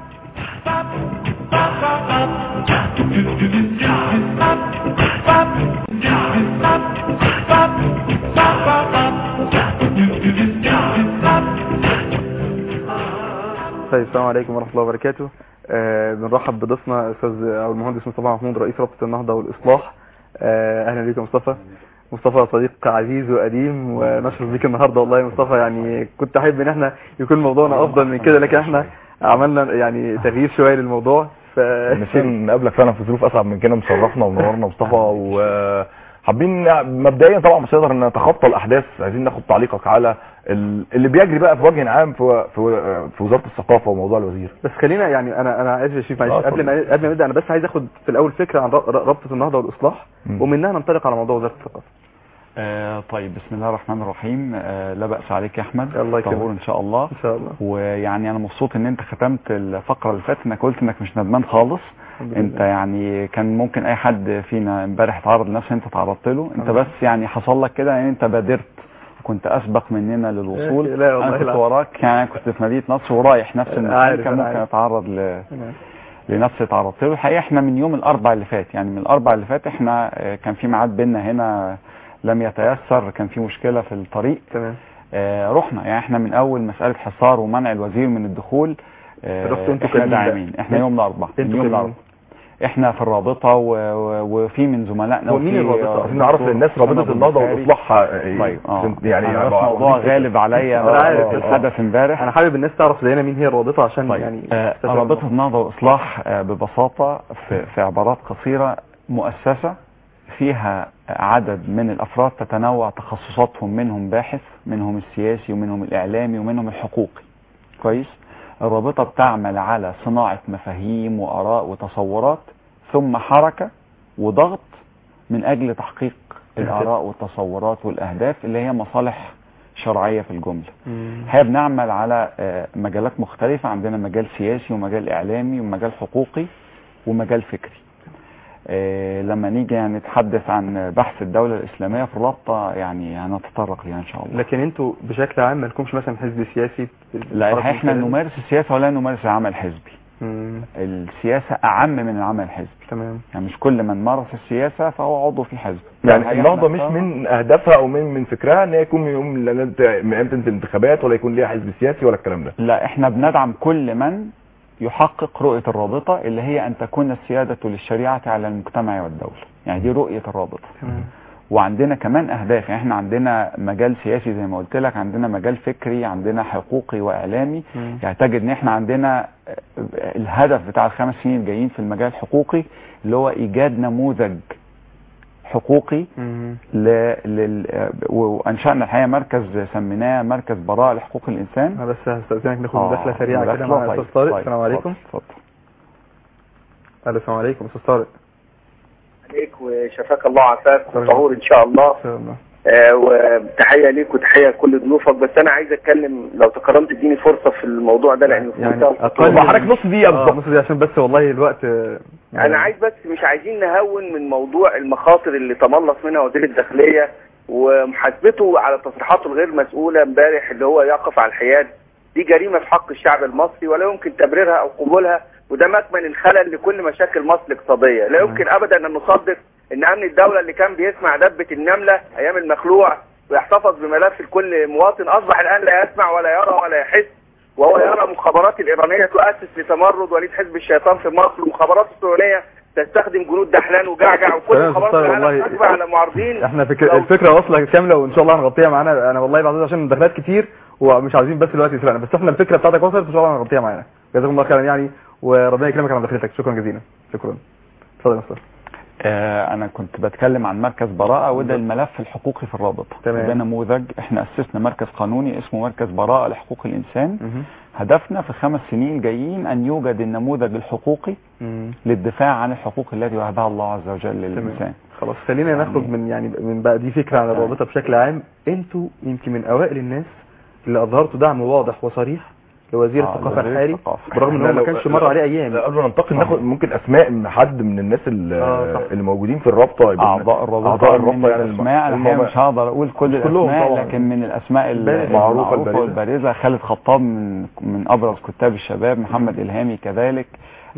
[SPEAKER 1] طيب السلام عليكم ورحمه الله وبركاته. بنرحب بضيفنا استاذ او المهندس مصطفى محمود رئيس رابطه النهضه والاصلاح. اهلا بك يا مصطفى. مصطفى صديق عزيز وقديم ونشرف بيك النهارده والله يا مصطفى. يعني كنت احب ان احنا يكون موضوعنا افضل من كده لكن احنا عملنا يعني تغيير شويه للموضوع.
[SPEAKER 2] عشان نقابلك فعلا في ظروف اصعب من كده. مشرفنا ونورنا مصطفى، وحابين مبدئيا طبعا مش هنقدر نتخطى الاحداث، عايزين ناخد تعليقك على اللي بيجري بقى في وجه عام في وزاره الثقافه وموضوع الوزير.
[SPEAKER 1] بس خلينا يعني انا اسف يا شريف معلش قبل ما نبدا انا بس عايز اخد في الاول فكره عن رابطه النهضه والاصلاح ومنها ننطلق على موضوع وزاره الثقافه.
[SPEAKER 5] طيب بسم الله الرحمن الرحيم. لا بأس عليك يا احمد.
[SPEAKER 1] الله يكرمك
[SPEAKER 5] ان شاء الله.
[SPEAKER 1] ان شاء الله.
[SPEAKER 5] ويعني انا مبسوط ان انت ختمت الفقره اللي فاتت انك قلت انك مش ندمان خالص. انت يعني كان ممكن اي حد فينا امبارح يتعرض لنفس انت تعرضت له. انت بس يعني حصل لك كده ان انت بادرت كنت اسبق مننا للوصول.
[SPEAKER 1] لا
[SPEAKER 5] انا كنت وراك، يعني كنت في مدينه نصر ورايح نفس المكان كان ممكن اتعرض لنفس تعرضت له. الحقيقه احنا من يوم الاربعاء اللي فات، يعني من الاربعاء اللي فات احنا كان في ميعاد بينا هنا لم يتيسر، كان في مشكله في الطريق.
[SPEAKER 1] تمام.
[SPEAKER 5] رحنا يعني احنا من اول مساله حصار ومنع الوزير من الدخول. احنا داعمين. احنا يوم الاربعاء احنا في الرابطه وفي من زملائنا.
[SPEAKER 1] ومين الرابطه؟
[SPEAKER 2] عايزين نعرف للناس رابطه النهضه والاصلاح.
[SPEAKER 5] طيب
[SPEAKER 2] يعني
[SPEAKER 5] موضوع غالب عليا الحدث امبارح.
[SPEAKER 1] انا حابب الناس تعرف زينا مين هي الرابطه عشان
[SPEAKER 5] طيب.
[SPEAKER 1] يعني
[SPEAKER 5] رابطه النهضه والاصلاح ببساطه في عبارات قصيره مؤسسه فيها عدد من الافراد تتنوع تخصصاتهم، منهم باحث، منهم السياسي، ومنهم الاعلامي، ومنهم الحقوقي. كويس. الرابطه بتعمل على صناعه مفاهيم واراء وتصورات ثم حركه وضغط من اجل تحقيق الاراء والتصورات والاهداف اللي هي مصالح شرعيه في الجمله. احنا بنعمل على مجالات مختلفه، عندنا مجال سياسي ومجال اعلامي ومجال حقوقي ومجال فكري. لما نيجي يعني نتحدث عن بحث الدولة الإسلامية في الرابطة يعني هنتطرق ليها إن شاء الله.
[SPEAKER 1] لكن انتوا بشكل عام ما لكمش مثلا حزب سياسي؟
[SPEAKER 5] لا احنا نمارس السياسة ولا نمارس العمل الحزبي. السياسة أعم من العمل الحزبي.
[SPEAKER 1] تمام.
[SPEAKER 5] يعني مش كل من مارس السياسة فهو عضو في حزب.
[SPEAKER 2] يعني النهضة مش من أهدافها أو من فكرها إن يكون من الانتخابات ولا يكون ليها حزب سياسي ولا الكلام ده.
[SPEAKER 5] لا احنا بندعم كل من يحقق رؤية الرابطة اللي هي أن تكون السيادة للشريعة على المجتمع والدولة. يعني دي رؤية الرابطة. وعندنا كمان أهداف. يعني احنا عندنا مجال سياسي زي ما قلت لك، عندنا مجال فكري، عندنا حقوقي وإعلامي. يعني تجد ان احنا عندنا الهدف بتاع ال5 سنين الجايين في المجال الحقوقي اللي هو إيجاد نموذج حقوقي وانشأنا الحقيقه مركز سميناه مركز براءة لحقوق الانسان.
[SPEAKER 1] بس هستأذنك ناخد مداخله سريعه كده مع استاذ طارق. السلام عليكم.
[SPEAKER 5] اتفضل.
[SPEAKER 1] السلام عليكم استاذ طارق.
[SPEAKER 6] عليك وشفاك الله عافاك وطهور ان شاء الله. وتحيه ليك وتحيه لكل ضيوفك. بس انا عايز اتكلم لو تكرمت تديني فرصه في الموضوع ده لانه
[SPEAKER 1] يعني
[SPEAKER 2] حضرتك نص دقيقه بالظبط.
[SPEAKER 1] نص دقيقه عشان بس والله الوقت
[SPEAKER 6] انا عايز بس مش عايزين نهون من موضوع المخاطر اللي تملص منها وزير الداخليه ومحاسبته على تصريحاته الغير مسؤوله امبارح اللي هو يقف على الحياد. دي جريمه في حق الشعب المصري ولا يمكن تبريرها او قبولها، وده مكمن الخلل لكل مشاكل مصر الاقتصاديه. لا يمكن ابدا ان نصدق ان امن الدوله اللي كان بيسمع دبه النمله ايام المخلوع ويحتفظ بملف لكل مواطن اصبح الان لا يسمع ولا يرى ولا يحس، وهو يرى المخابرات الايرانيه تؤسس لتمرد وليد حزب الشيطان في مصر، والمخابرات السوريه تستخدم جنود دحلان وجعجع وكل المخابرات العالم تتبع على معارضين.
[SPEAKER 1] احنا الفكره واصله كامله وان شاء الله هنغطيها معانا. انا والله بعد عشان مداخلات كتير ومش عايزين بس الوقت يسرقنا، بس احنا الفكره بتاعتك وصلت ان شاء الله هنغطيها معانا. جزاكم الله خيرا يعني وربنا يكرمك على مداخلتك. شكرا جزيلا. شكرا. اتفضل يا استاذ.
[SPEAKER 5] انا كنت بتكلم عن مركز براءة، وده الملف الحقوقي في الرابطة.
[SPEAKER 1] تمام.
[SPEAKER 5] ده نموذج، احنا اسسنا مركز قانوني اسمه مركز براءة لحقوق الانسان. هدفنا في 5 سنين جايين ان يوجد النموذج الحقوقي للدفاع عن الحقوق التي وهبها الله عز وجل للانسان.
[SPEAKER 1] خلاص خلينا ناخد من بقى دي فكرة عن الرابطة بشكل عام. انتوا يمكن من اوائل الناس اللي اظهرتوا دعم واضح وصريح لوزير الثقافة الحالي، برغم ان هو ما كانش مر عليه ايام.
[SPEAKER 2] قبل ما ننتقل ناخد ممكن اسماء من حد من الناس اللي موجودين في الرابطه،
[SPEAKER 5] اعضاء الرابطه يعني الاسماء. انا مش هقدر اقول كل الاسماء، لكن من الاسماء المعروفه والبارزه خالد خطاب من ابرز كتاب الشباب، محمد الهامي كذلك،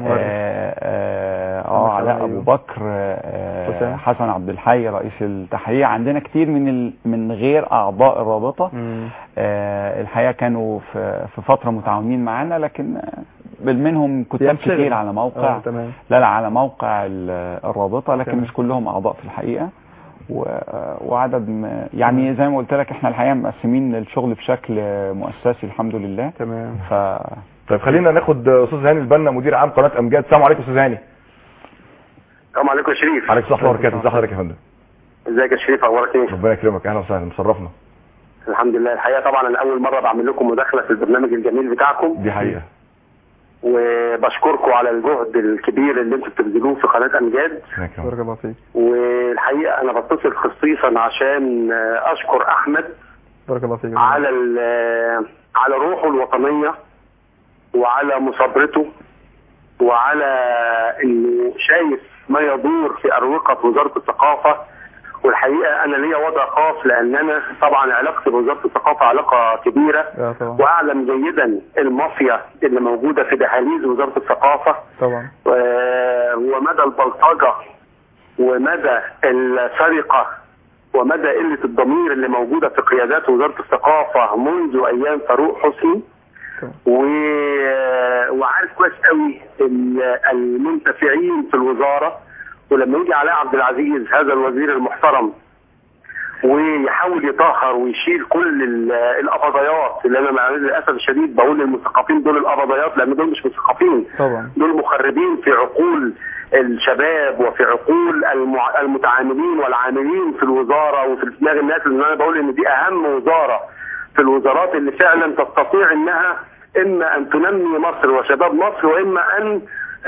[SPEAKER 5] علاء ابو بكر، حسن عبد الحي رئيس التحرير. عندنا كتير من غير اعضاء الرابطه الحقيقه كانوا في فتره متعاونين معانا، لكن منهم كتاب كتير على موقع لا على موقع الرابطه، لكن مش كلهم اعضاء في الحقيقه. وعدد يعني زي ما قلت لك احنا الحقيقه مقسمين الشغل بشكل مؤسسي الحمد لله.
[SPEAKER 1] تمام.
[SPEAKER 2] طيب خلينا ناخد استاذ هاني البنا مدير عام قناه امجاد. السلام عليكم استاذ هاني.
[SPEAKER 4] السلام عليكم يا شريف.
[SPEAKER 2] عليكم السلام ورحمه الله. ازي حضرتك يا فندم؟
[SPEAKER 4] ازيك يا شريف، اخبارك ايه؟
[SPEAKER 2] ربنا يكرمك، اهلا وسهلا، مشرفنا.
[SPEAKER 4] الحمد لله. الحقيقه طبعا انا اول مره بعمل لكم مداخله في البرنامج الجميل بتاعكم.
[SPEAKER 2] دي حقيقه.
[SPEAKER 4] وبشكركم على الجهد الكبير اللي انتم بتبذلوه في قناه امجاد.
[SPEAKER 1] بارك الله فيك.
[SPEAKER 4] والحقيقه انا بتصل خصيصا عشان اشكر احمد
[SPEAKER 1] بارك الله فيك
[SPEAKER 4] على روحه الوطنيه، وعلى مثابرته، وعلى انه شايف ما يدور في اروقه وزاره الثقافه. والحقيقه انا ليا وضع خاص، لان انا طبعا علاقتي بوزاره الثقافه علاقه كبيره، واعلم جيدا المافيا اللي موجوده في دهاليز وزاره الثقافه
[SPEAKER 1] طبعا،
[SPEAKER 4] ومدى البلطجه ومدى السرقه ومدى قله الضمير اللي موجوده في قيادات وزاره الثقافه منذ ايام فاروق حسني. وعارف كويس قوي المنتفعين في الوزاره. ولما يجي علاء عبد العزيز هذا الوزير المحترم ويحاول يطهر ويشيل كل القبضيات اللي انا للاسف الشديد بقول للمثقفين دول القبضيات، لان دول مش مثقفين
[SPEAKER 1] طبعا،
[SPEAKER 4] دول مخربين في عقول الشباب وفي عقول المتعاملين والعاملين في الوزاره وفي دماغ الناس. اللي انا بقول ان دي اهم وزاره في الوزارات اللي فعلا تستطيع انها اما ان تنمي مصر وشباب مصر، واما ان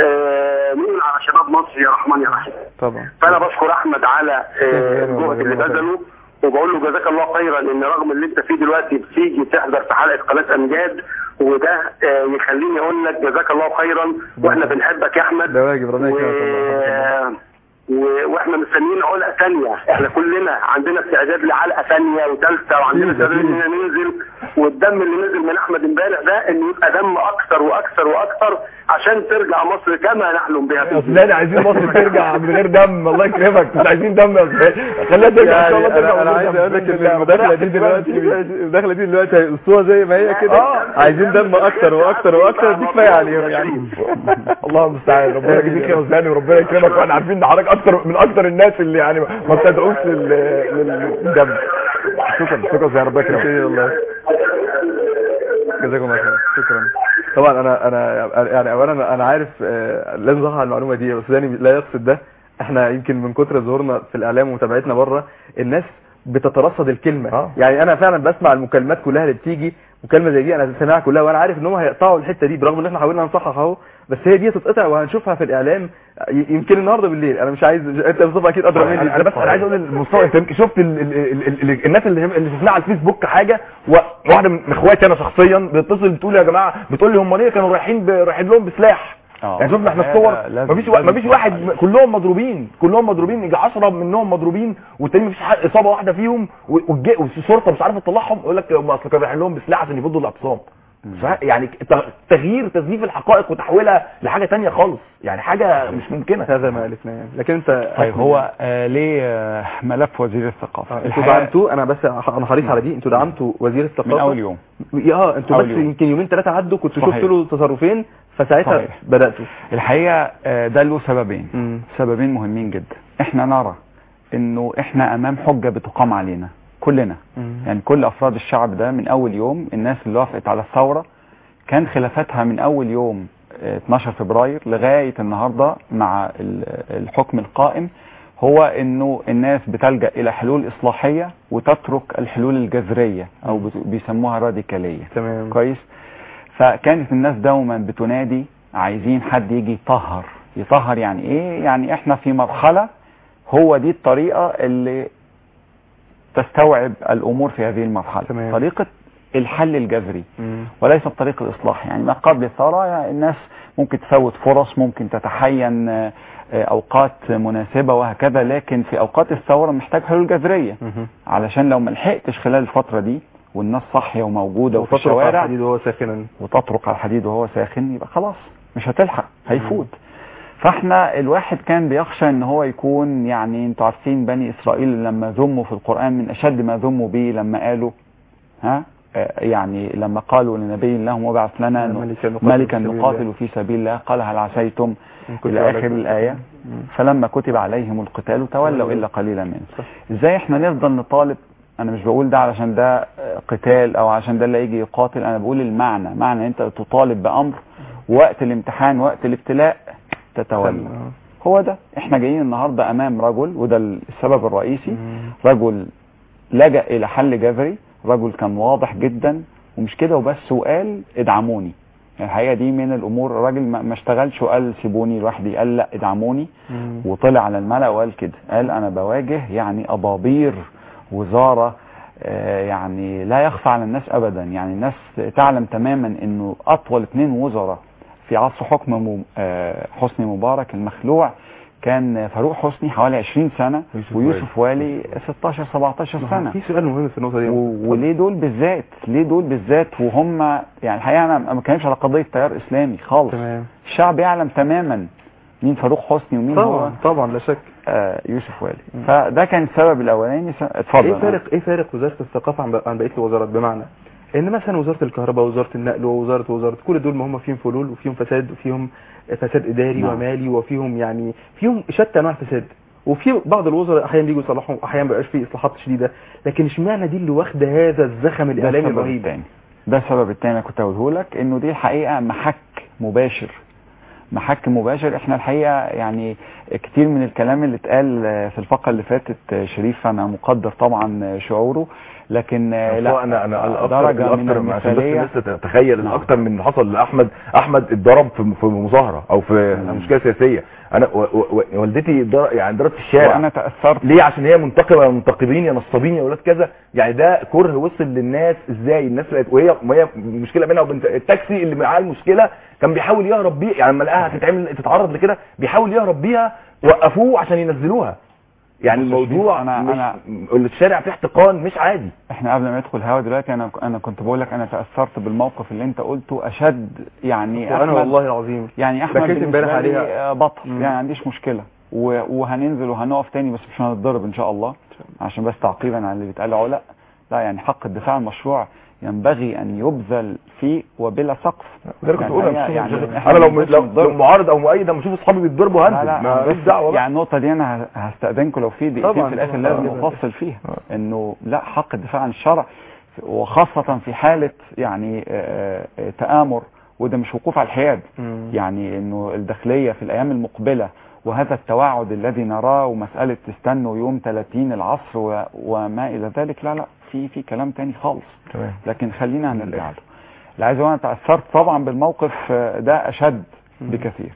[SPEAKER 4] نقول على شباب مصر يا رحمن يا رحيم.
[SPEAKER 1] طبعا.
[SPEAKER 4] فانا بشكر احمد على الجهد اللي بذله، وبقول له جزاك الله خيرا، ان رغم اللي انت فيه دلوقتي بتيجي تحضر في حلقه قناه امجاد، وده يخليني اقول لك جزاك الله خيرا، واحنا بنحبك يا احمد.
[SPEAKER 1] ده واجب، ربنا يكرمك.
[SPEAKER 4] واحنا مستنيين علقه ثانيه، احنا كلنا عندنا استعداد لعلقه ثانيه وثالثه، وعندنا استعداد اننا ننزل. والدم اللي نزل من احمد امبارح ده انه يبقى دم اكثر واكثر واكثر عشان ترجع مصر كما نحلم بها.
[SPEAKER 2] لا عايزين مصر ترجع من غير دم، الله يكرمك، مش عايزين دم يا استاذ، خليها ترجع ان شاء الله ترجع.
[SPEAKER 1] انا عايز اقول لك ان المداخله دي دلوقتي هيقصوها زي ما هي كده. عايزين دم اكثر واكثر واكثر، دي كفايه عليهم يعني.
[SPEAKER 2] الله المستعان، ربنا يجزيك خير يا استاذ وربنا يكرمك. واحنا عارفين ان حضرتك من اكثر الناس اللي يعني ما بتدعوش للدم. شكرا يا ربنا يكرمك.
[SPEAKER 1] والله جزاكم الله خير، شكرا. طبعا انا يعني اولا انا عارف لازم اصحح المعلومه دي، بس يعني لا يقصد ده. احنا يمكن من كتر ظهورنا في الاعلام ومتابعتنا بره الناس بتترصد الكلمه. يعني انا فعلا بسمع المكالمات كلها اللي بتيجي، مكالمه زي دي انا سامعها كلها، وانا عارف ان هم هيقطعوا الحته دي، برغم ان احنا حاولنا نصحح اهو، بس هي دي تتقطع وهنشوفها في الاعلام يمكن النهارده بالليل. انا مش عايز، انت مصطفى اكيد ادرى مني.
[SPEAKER 2] انا بس انا عايز اقول لمصطفى، انت شفت الناس اللي شفناها على الفيسبوك حاجه، واحده من اخواتي انا شخصيا بتتصل بتقول يا جماعه، بتقول لي هم ليه كانوا رايحين لهم بسلاح. يعني شفنا احنا الصور، مفيش واحد، كلهم مضروبين يجي 10 منهم مضروبين، والتاني مفيش اصابه واحده فيهم، والشرطه مش عارفه تطلعهم، يقول لك اصل كانوا رايحين لهم بسلاح عشان يفضوا الاعتصام. يعني تزييف الحقائق وتحويلها لحاجه ثانيه خالص، يعني حاجه مش ممكنه.
[SPEAKER 1] هذا ما الفنان يعني. لكن انت
[SPEAKER 5] طيب هو ليه ملف وزير الثقافه؟
[SPEAKER 1] انتوا دعمتوا، انا حريص على دي، انتوا دعمتوا وزير الثقافه
[SPEAKER 5] من اول يوم.
[SPEAKER 1] انتوا بس يمكن يومين 3 عدوا كنتوا شفتوا له تصرفين، فساعتها بداتوا.
[SPEAKER 5] الحقيقه ده له سببين مهمين جدا. احنا نرى انه احنا امام حجه بتقام علينا كلنا، يعني كل افراد الشعب ده من اول يوم. الناس اللي وافقت على الثوره كان خلافاتها من اول يوم 12 فبراير لغاية النهاردة مع الحكم القائم هو انه الناس بتلجأ الى حلول اصلاحية وتترك الحلول الجذرية او بيسموها راديكالية.
[SPEAKER 1] تمام.
[SPEAKER 5] كويس. فكانت الناس دوما بتنادي عايزين حد يجي يطهر يعني ايه؟ يعني احنا في مرحلة هو دي الطريقة اللي تستوعب الامور في هذه المرحلة.
[SPEAKER 1] تمام.
[SPEAKER 5] طريقة الحل الجذري وليس بطريق الاصلاح. يعني ما قبل الثورة يعني الناس ممكن تفوت فرص، ممكن تتحين اوقات مناسبة وهكذا، لكن في اوقات الثورة محتاج حلول جذرية علشان لو ما لحقتش خلال الفترة دي والناس صاحية وموجودة وفي الشوارع
[SPEAKER 1] على الحديد وهو ساخن
[SPEAKER 5] وتطرق على الحديد وهو ساخن يبقى خلاص مش هتلحق، هيفوت. فاحنا الواحد كان بيخشى ان هو يكون، يعني انتوا عارفين بني اسرائيل لما ذموا في القرآن من اشد ما ذموا به لما قالوا يعني لما قالوا لنبي لهم وابعث لنا ملكا نقاتل في سبيل الله قال هل عسيتم الى اخر الايه. فلما كتب عليهم القتال تولوا الا قليلا منهم. ازاي احنا نفضل نطالب؟ انا مش بقول ده علشان ده قتال او عشان ده اللي يجي يقاتل، انا بقول المعنى، معنى انت تطالب بامر وقت الامتحان وقت الابتلاء تتولى. هو ده احنا جايين النهارده امام رجل، وده السبب الرئيسي، رجل لجأ الى حل جذري، رجل كان واضح جدا ومش كده وبس وقال ادعموني. يعني الحقيقه دي من الامور، الراجل ما اشتغلش وقال سيبوني لوحدي، قال لا ادعموني وطلع على الملأ وقال كده، قال انا بواجه يعني ابابير وزاره يعني لا يخفى على الناس ابدا. يعني الناس تعلم تماما انه اطول 2 وزراء في عصر حكم حسني مبارك المخلوع كان فاروق حسني حوالي 20 سنة ويوسف والي 16 17 سنة.
[SPEAKER 1] في سؤال مهم في النقطة دي،
[SPEAKER 5] وليه دول بالذات؟ ليه دول بالذات وهم يعني الحقيقة انا ما بتكلمش على قضية تيار اسلامي خالص.
[SPEAKER 1] تمام.
[SPEAKER 5] الشعب يعلم تماما مين فاروق حسني ومين هو
[SPEAKER 1] طبعا لا شك
[SPEAKER 5] يوسف والي. فده كان السبب الاولاني. اتفضل.
[SPEAKER 1] ايه فارق وزارة الثقافة عن بقية الوزارات؟ بمعنى ان مثلا وزارة الكهرباء ووزارة النقل ووزارة كل دول ما هم فيهم فلول وفيهم فساد وفيهم فساد اداري ومالي وفيهم يعني فيهم شتى انواع الفساد، وفي بعض الوزراء احيانا بيجوا يصلحوا احيانا ما بيبقاش فيه اصلاحات شديده، لكن اشمعنى دي اللي واخده هذا الزخم الاعلامي الرهيب؟
[SPEAKER 5] ده السبب الثاني انا كنت هقوله لك، انه دي الحقيقه محك مباشر. احنا الحقيقه يعني كتير من الكلام اللي اتقال في الفقره اللي فاتت شريف انا مقدر طبعا شعوره، لكن لا
[SPEAKER 2] انا
[SPEAKER 5] درجه من المثاليه.
[SPEAKER 2] تخيل اكتر من اللي حصل لاحمد. احمد اتضرب في مظاهره او في مشكله سياسيه. انا والدتي يعني ضربت في الشارع
[SPEAKER 5] وانا تاثرت
[SPEAKER 2] ليه؟ عشان هي منتقبه يا منتقبين يا نصابين يا اولاد كذا. يعني ده كره وصل للناس ازاي؟ الناس بقت وهي مشكله بينها وبين التاكسي اللي معاه المشكله كان بيحاول يهرب بيه، يعني لما لقاها تتعرض لكده بيحاول يهرب بيها، وقفوه عشان ينزلوها. يعني الموضوع أنا الشارع فيه احتقان مش عادي.
[SPEAKER 5] احنا قبل ما ندخل هوا دلوقتي انا كنت بقول لك انا تاثرت بالموقف اللي انت قلته اشد. يعني
[SPEAKER 1] انا والله العظيم
[SPEAKER 5] يعني احمد بالنسبه لي بطل، يعني ما عنديش مشكله وهننزل وهنقف تاني، بس مش هنتضرب ان شاء الله. عشان بس تعقيبا على اللي بيتقال علا، لا يعني حق الدفاع المشروع ينبغي ان يبذل فيه وبلا سقف.
[SPEAKER 2] يعني انا لو معارض او مؤيد لما اشوف اصحابي بيتضربوا هنزل ماليش دعوه.
[SPEAKER 5] يعني النقطه دي انا هستاذنكم لو في دقيقتين في الاخر لازم افصل فيها انه لا، حق الدفاع عن الشرع وخاصه في حاله يعني تآمر، وده مش وقوف على الحياد. يعني انه الداخليه في الايام المقبله وهذا التوعد الذي نراه ومساله تستنوا يوم 30 العصر وما الى ذلك، لا في كلام تاني خالص. لكن خلينا هنرجع له. اللي عايز انا تاثرت طبعا بالموقف ده اشد بكثير،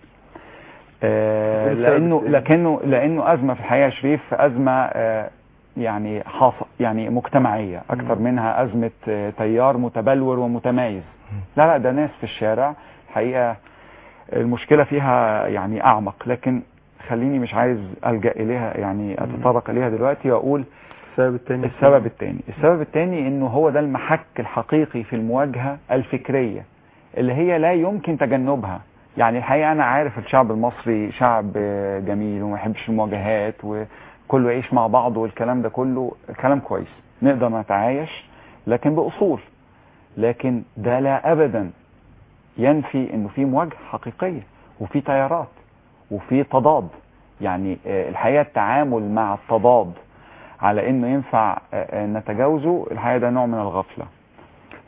[SPEAKER 5] لانه ازمه في الحقيقه شريف، ازمه يعني يعني مجتمعيه اكثر منها ازمه تيار متبلور ومتمايز. لا ده ناس في الشارع الحقيقه المشكله فيها يعني اعمق، لكن خليني مش عايز الجا اليها يعني اتطرق اليها دلوقتي واقول السبب الثاني انه هو ده المحك الحقيقي في المواجهة الفكرية اللي هي لا يمكن تجنبها. يعني الحقيقة انا عارف الشعب المصري شعب جميل وما يحبش المواجهات وكله يعيش مع بعض والكلام ده كله كلام كويس، نقدر نتعايش لكن بأصول. لكن ده لا ابدا ينفي انه في مواجهة حقيقية وفي تيارات وفي تضاد. يعني الحقيقة التعامل مع التضاد على انه ينفع نتجاوزه الحقيقة ده نوع من الغفلة.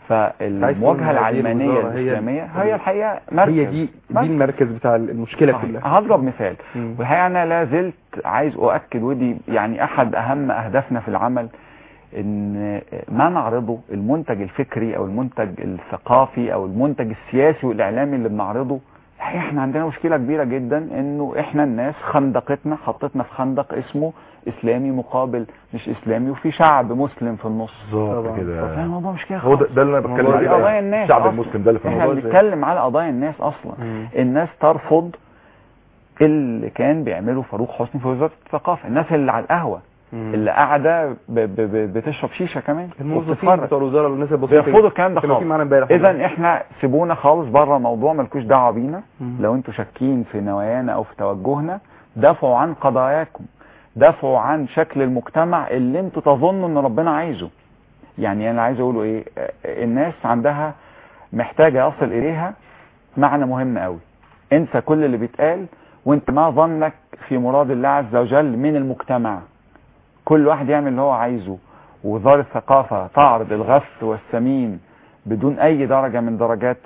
[SPEAKER 5] فالمواجهه العلمانيه الاسلاميه هي الحقيقه مركز،
[SPEAKER 1] هي دي المركز بتاع المشكله كلها.
[SPEAKER 5] هضرب مثال، والحقيقه انا لا زلت عايز اؤكد، ودي يعني احد اهم اهدافنا في العمل، ان ما نعرضه المنتج الفكري او المنتج الثقافي او المنتج السياسي والاعلامي اللي بنعرضه، الحقيقه احنا عندنا مشكله كبيره جدا، انه احنا الناس خندقتنا، حطتنا في خندق اسمه اسلامي مقابل مش اسلامي، وفي شعب مسلم في النص.
[SPEAKER 2] بالظبط كده.
[SPEAKER 5] فالموضوع مش كده
[SPEAKER 2] هو ده اللي انا بتكلم عليه،
[SPEAKER 5] قضايا الناس.
[SPEAKER 2] الشعب المسلم ده اللي في
[SPEAKER 5] احنا بنتكلم على قضايا الناس اصلا. الناس ترفض اللي كان بيعمله فاروق حسني في وزاره الثقافه، الناس اللي على القهوه اللي قاعده بتشرب شيشه كمان،
[SPEAKER 1] الموظفين بتوع الوزاره والناس
[SPEAKER 5] البسيطه بيرفضوا الكلام ده خالص. اذا احنا سيبونا خالص بره الموضوع، مالكوش دعوه بينا. لو انتوا شاكين في نوايانا او في توجهنا، دافعوا عن قضاياكم، دافعوا عن شكل المجتمع اللي انتوا تظنوا ان ربنا عايزه. يعني انا عايز اقوله ايه، الناس عندها محتاجه يصل اليها معنى مهم قوي. انسى كل اللي بيتقال، وانت ما ظنك في مراد الله عز وجل من المجتمع. كل واحد يعمل اللي هو عايزه، ووزارة الثقافة تعرض الغث والسمين بدون اي درجة من درجات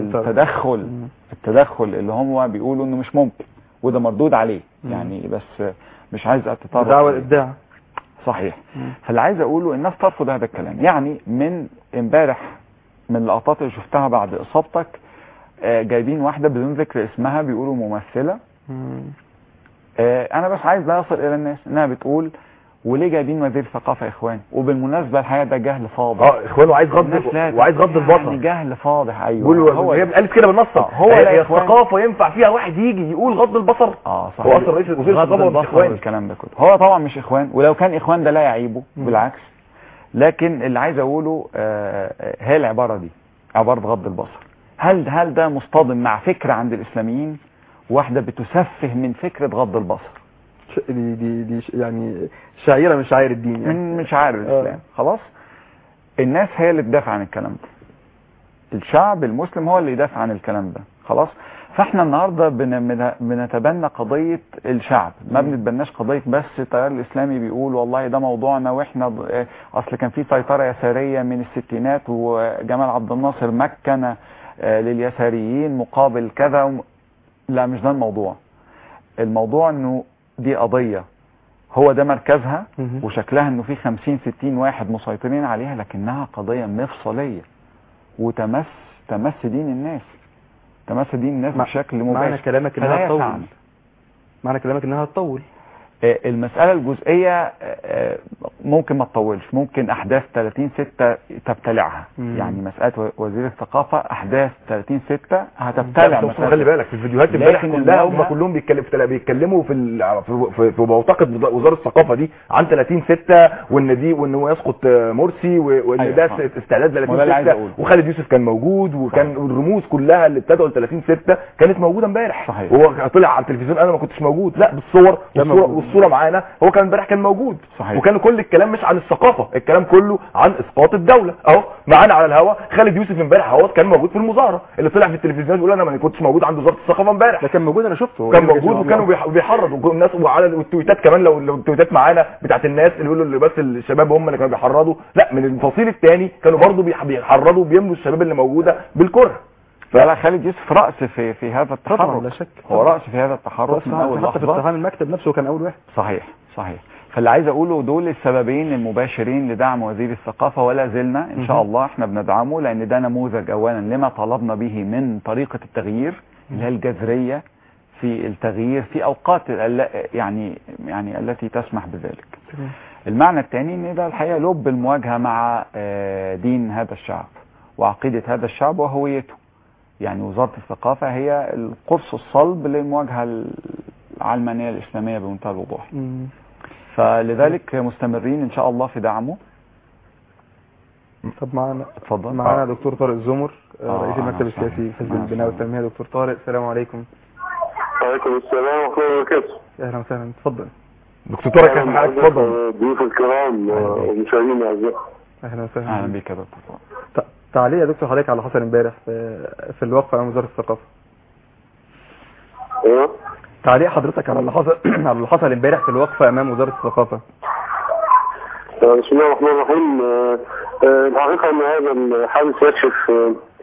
[SPEAKER 5] التدخل اللي هم بيقولوا انه مش ممكن، وده مردود عليه. يعني بس مش عايز اتطرق
[SPEAKER 1] دعوة الابداع.
[SPEAKER 5] صحيح. فاللي عايز اقوله الناس ترفض هذا الكلام. يعني من امبارح من اللقطات اللي شفتها بعد اصابتك، جايبين واحدة بدون ذكر اسمها بيقولوا ممثلة. انا بس عايز لا يصل الى الناس انها بتقول وليه جايبين وزير ثقافه اخوان؟ وبالمناسبه الحقيقه ده جهل فاضح.
[SPEAKER 2] اخوان وعايز غض البصر.
[SPEAKER 5] يعني جهل فاضح. ايوه
[SPEAKER 2] هو هي قالت كده بالنص. هي الثقافه ينفع فيها واحد يجي يقول غض البصر؟
[SPEAKER 5] صحيح.
[SPEAKER 2] هو اصلا رئيس وزير الثقافه مش اخوان.
[SPEAKER 5] الكلام ده كله هو طبعا مش اخوان، ولو كان اخوان ده لا يعيبه، بالعكس. لكن اللي عايز اقوله هي العباره دي، عباره غض البصر. هل ده مصطدم مع فكره عند الاسلاميين؟ واحده بتسفه من فكره غض البصر.
[SPEAKER 1] دي يعني شعيره من شعائر الدين، يعني
[SPEAKER 5] من شعائر الاسلام. خلاص، الناس هي اللي تدافع عن الكلام ده، الشعب المسلم هو اللي يدافع عن الكلام ده. خلاص، فاحنا النهارده بنتبنى قضيه الشعب، ما بنتبناش قضيه بس التيار الاسلامي بيقول والله ده موضوعنا، واحنا اصل كان في سيطره يساريه من الستينات وجمال عبد الناصر مكن لليساريين مقابل كذا. لا، مش ده الموضوع. الموضوع انه دي قضية هو ده مركزها، وشكلها انه في 50-60 واحد مسيطرين عليها، لكنها قضية مفصلية وتمس دين الناس، بشكل مباشر.
[SPEAKER 1] معنى كلامك انها تطول. معنى كلامك انها تطول.
[SPEAKER 5] المسألة الجزئية ممكن ما تطولش، ممكن احداث 30/6 تبتلعها. يعني مسألة وزير الثقافة احداث 30/6 هتبتلع.
[SPEAKER 2] خلي بالك في الفيديوهات امبارح كلها هم كلهم بيتكلموا في بوتقة وزارة الثقافة دي عن 30/6 وان هو يسقط مرسي، وان ده استعداد ل 30/6، وخالد يوسف كان موجود، وكان الرموز كلها اللي ابتدوا ل 30/6 كانت موجودة امبارح. هو طلع على التلفزيون، انا ما كنتش موجود، لا بالصور والصورة معانا، هو كان امبارح كان موجود.
[SPEAKER 5] صحيح.
[SPEAKER 2] وكان كل الكلام مش عن الثقافة، الكلام كله عن اسقاط الدولة. اهو معانا على الهوا خالد يوسف امبارح اهو كان موجود في المظاهرة اللي طلع في التلفزيون يقول انا ما كنتش موجود عند وزارة الثقافة امبارح.
[SPEAKER 1] ده كان موجود، انا شفته
[SPEAKER 2] كان موجود، وكانوا بيحرضوا الناس، وعلى التويتات كمان لو التويتات معانا بتاعت الناس اللي بيقولوا اللي بس الشباب هم اللي كانوا بيحرضوا، لا من الفصيل الثاني كانوا برضو بيحرضوا وبيملوا الشباب اللي موجودة بالكره.
[SPEAKER 5] فلا، خالد يوسف رأس في هذا التحرك.
[SPEAKER 1] لا شك،
[SPEAKER 5] هو رأس في هذا التحرك من اول لحظة.
[SPEAKER 1] حتى في اتهام المكتب نفسه كان اول واحد.
[SPEAKER 5] صحيح. فاللي عايز اقوله دول السببين المباشرين لدعم وزير الثقافة، ولا زلنا ان شاء الله احنا بندعمه، لان ده نموذج اولا لما طلبنا به من طريقة التغيير اللي هي الجذرية في التغيير في اوقات يعني التي تسمح بذلك. المعنى الثاني ان ده الحقيقة لب المواجهة مع دين هذا الشعب وعقيدة هذا الشعب وهويته. يعني وزارة الثقافة هي القرص الصلب للمواجهة العلمانية الإسلامية بمنتهى الوضوح. فلذلك مستمرين إن شاء الله في دعمه.
[SPEAKER 1] طب
[SPEAKER 5] اتفضل.
[SPEAKER 1] معنا دكتور طارق الزمر، رئيس المكتب السياسي في حزب البناء والتنمية. دكتور طارق، السلام عليكم.
[SPEAKER 7] وعليكم السلام ورحمة الله وبركاته.
[SPEAKER 1] أهلا وسهلا، اتفضل.
[SPEAKER 2] دكتور طارق كيف حالك؟ اتفضل.
[SPEAKER 7] ضيوف الكرام والمشاهدين الأعزاء.
[SPEAKER 1] أهلا وسهلا.
[SPEAKER 5] أهلا بك يا دكتور.
[SPEAKER 1] تعليق يا دكتور حضرتك على اللي حصل امبارح في الوقفة أمام وزارة الثقافة.
[SPEAKER 7] ايوه.
[SPEAKER 1] تعليق حضرتك على اللي حصل امبارح في الوقفة أمام وزارة الثقافة.
[SPEAKER 7] بسم الله الرحمن الرحيم. الحقيقة أن هذا الحادث يكشف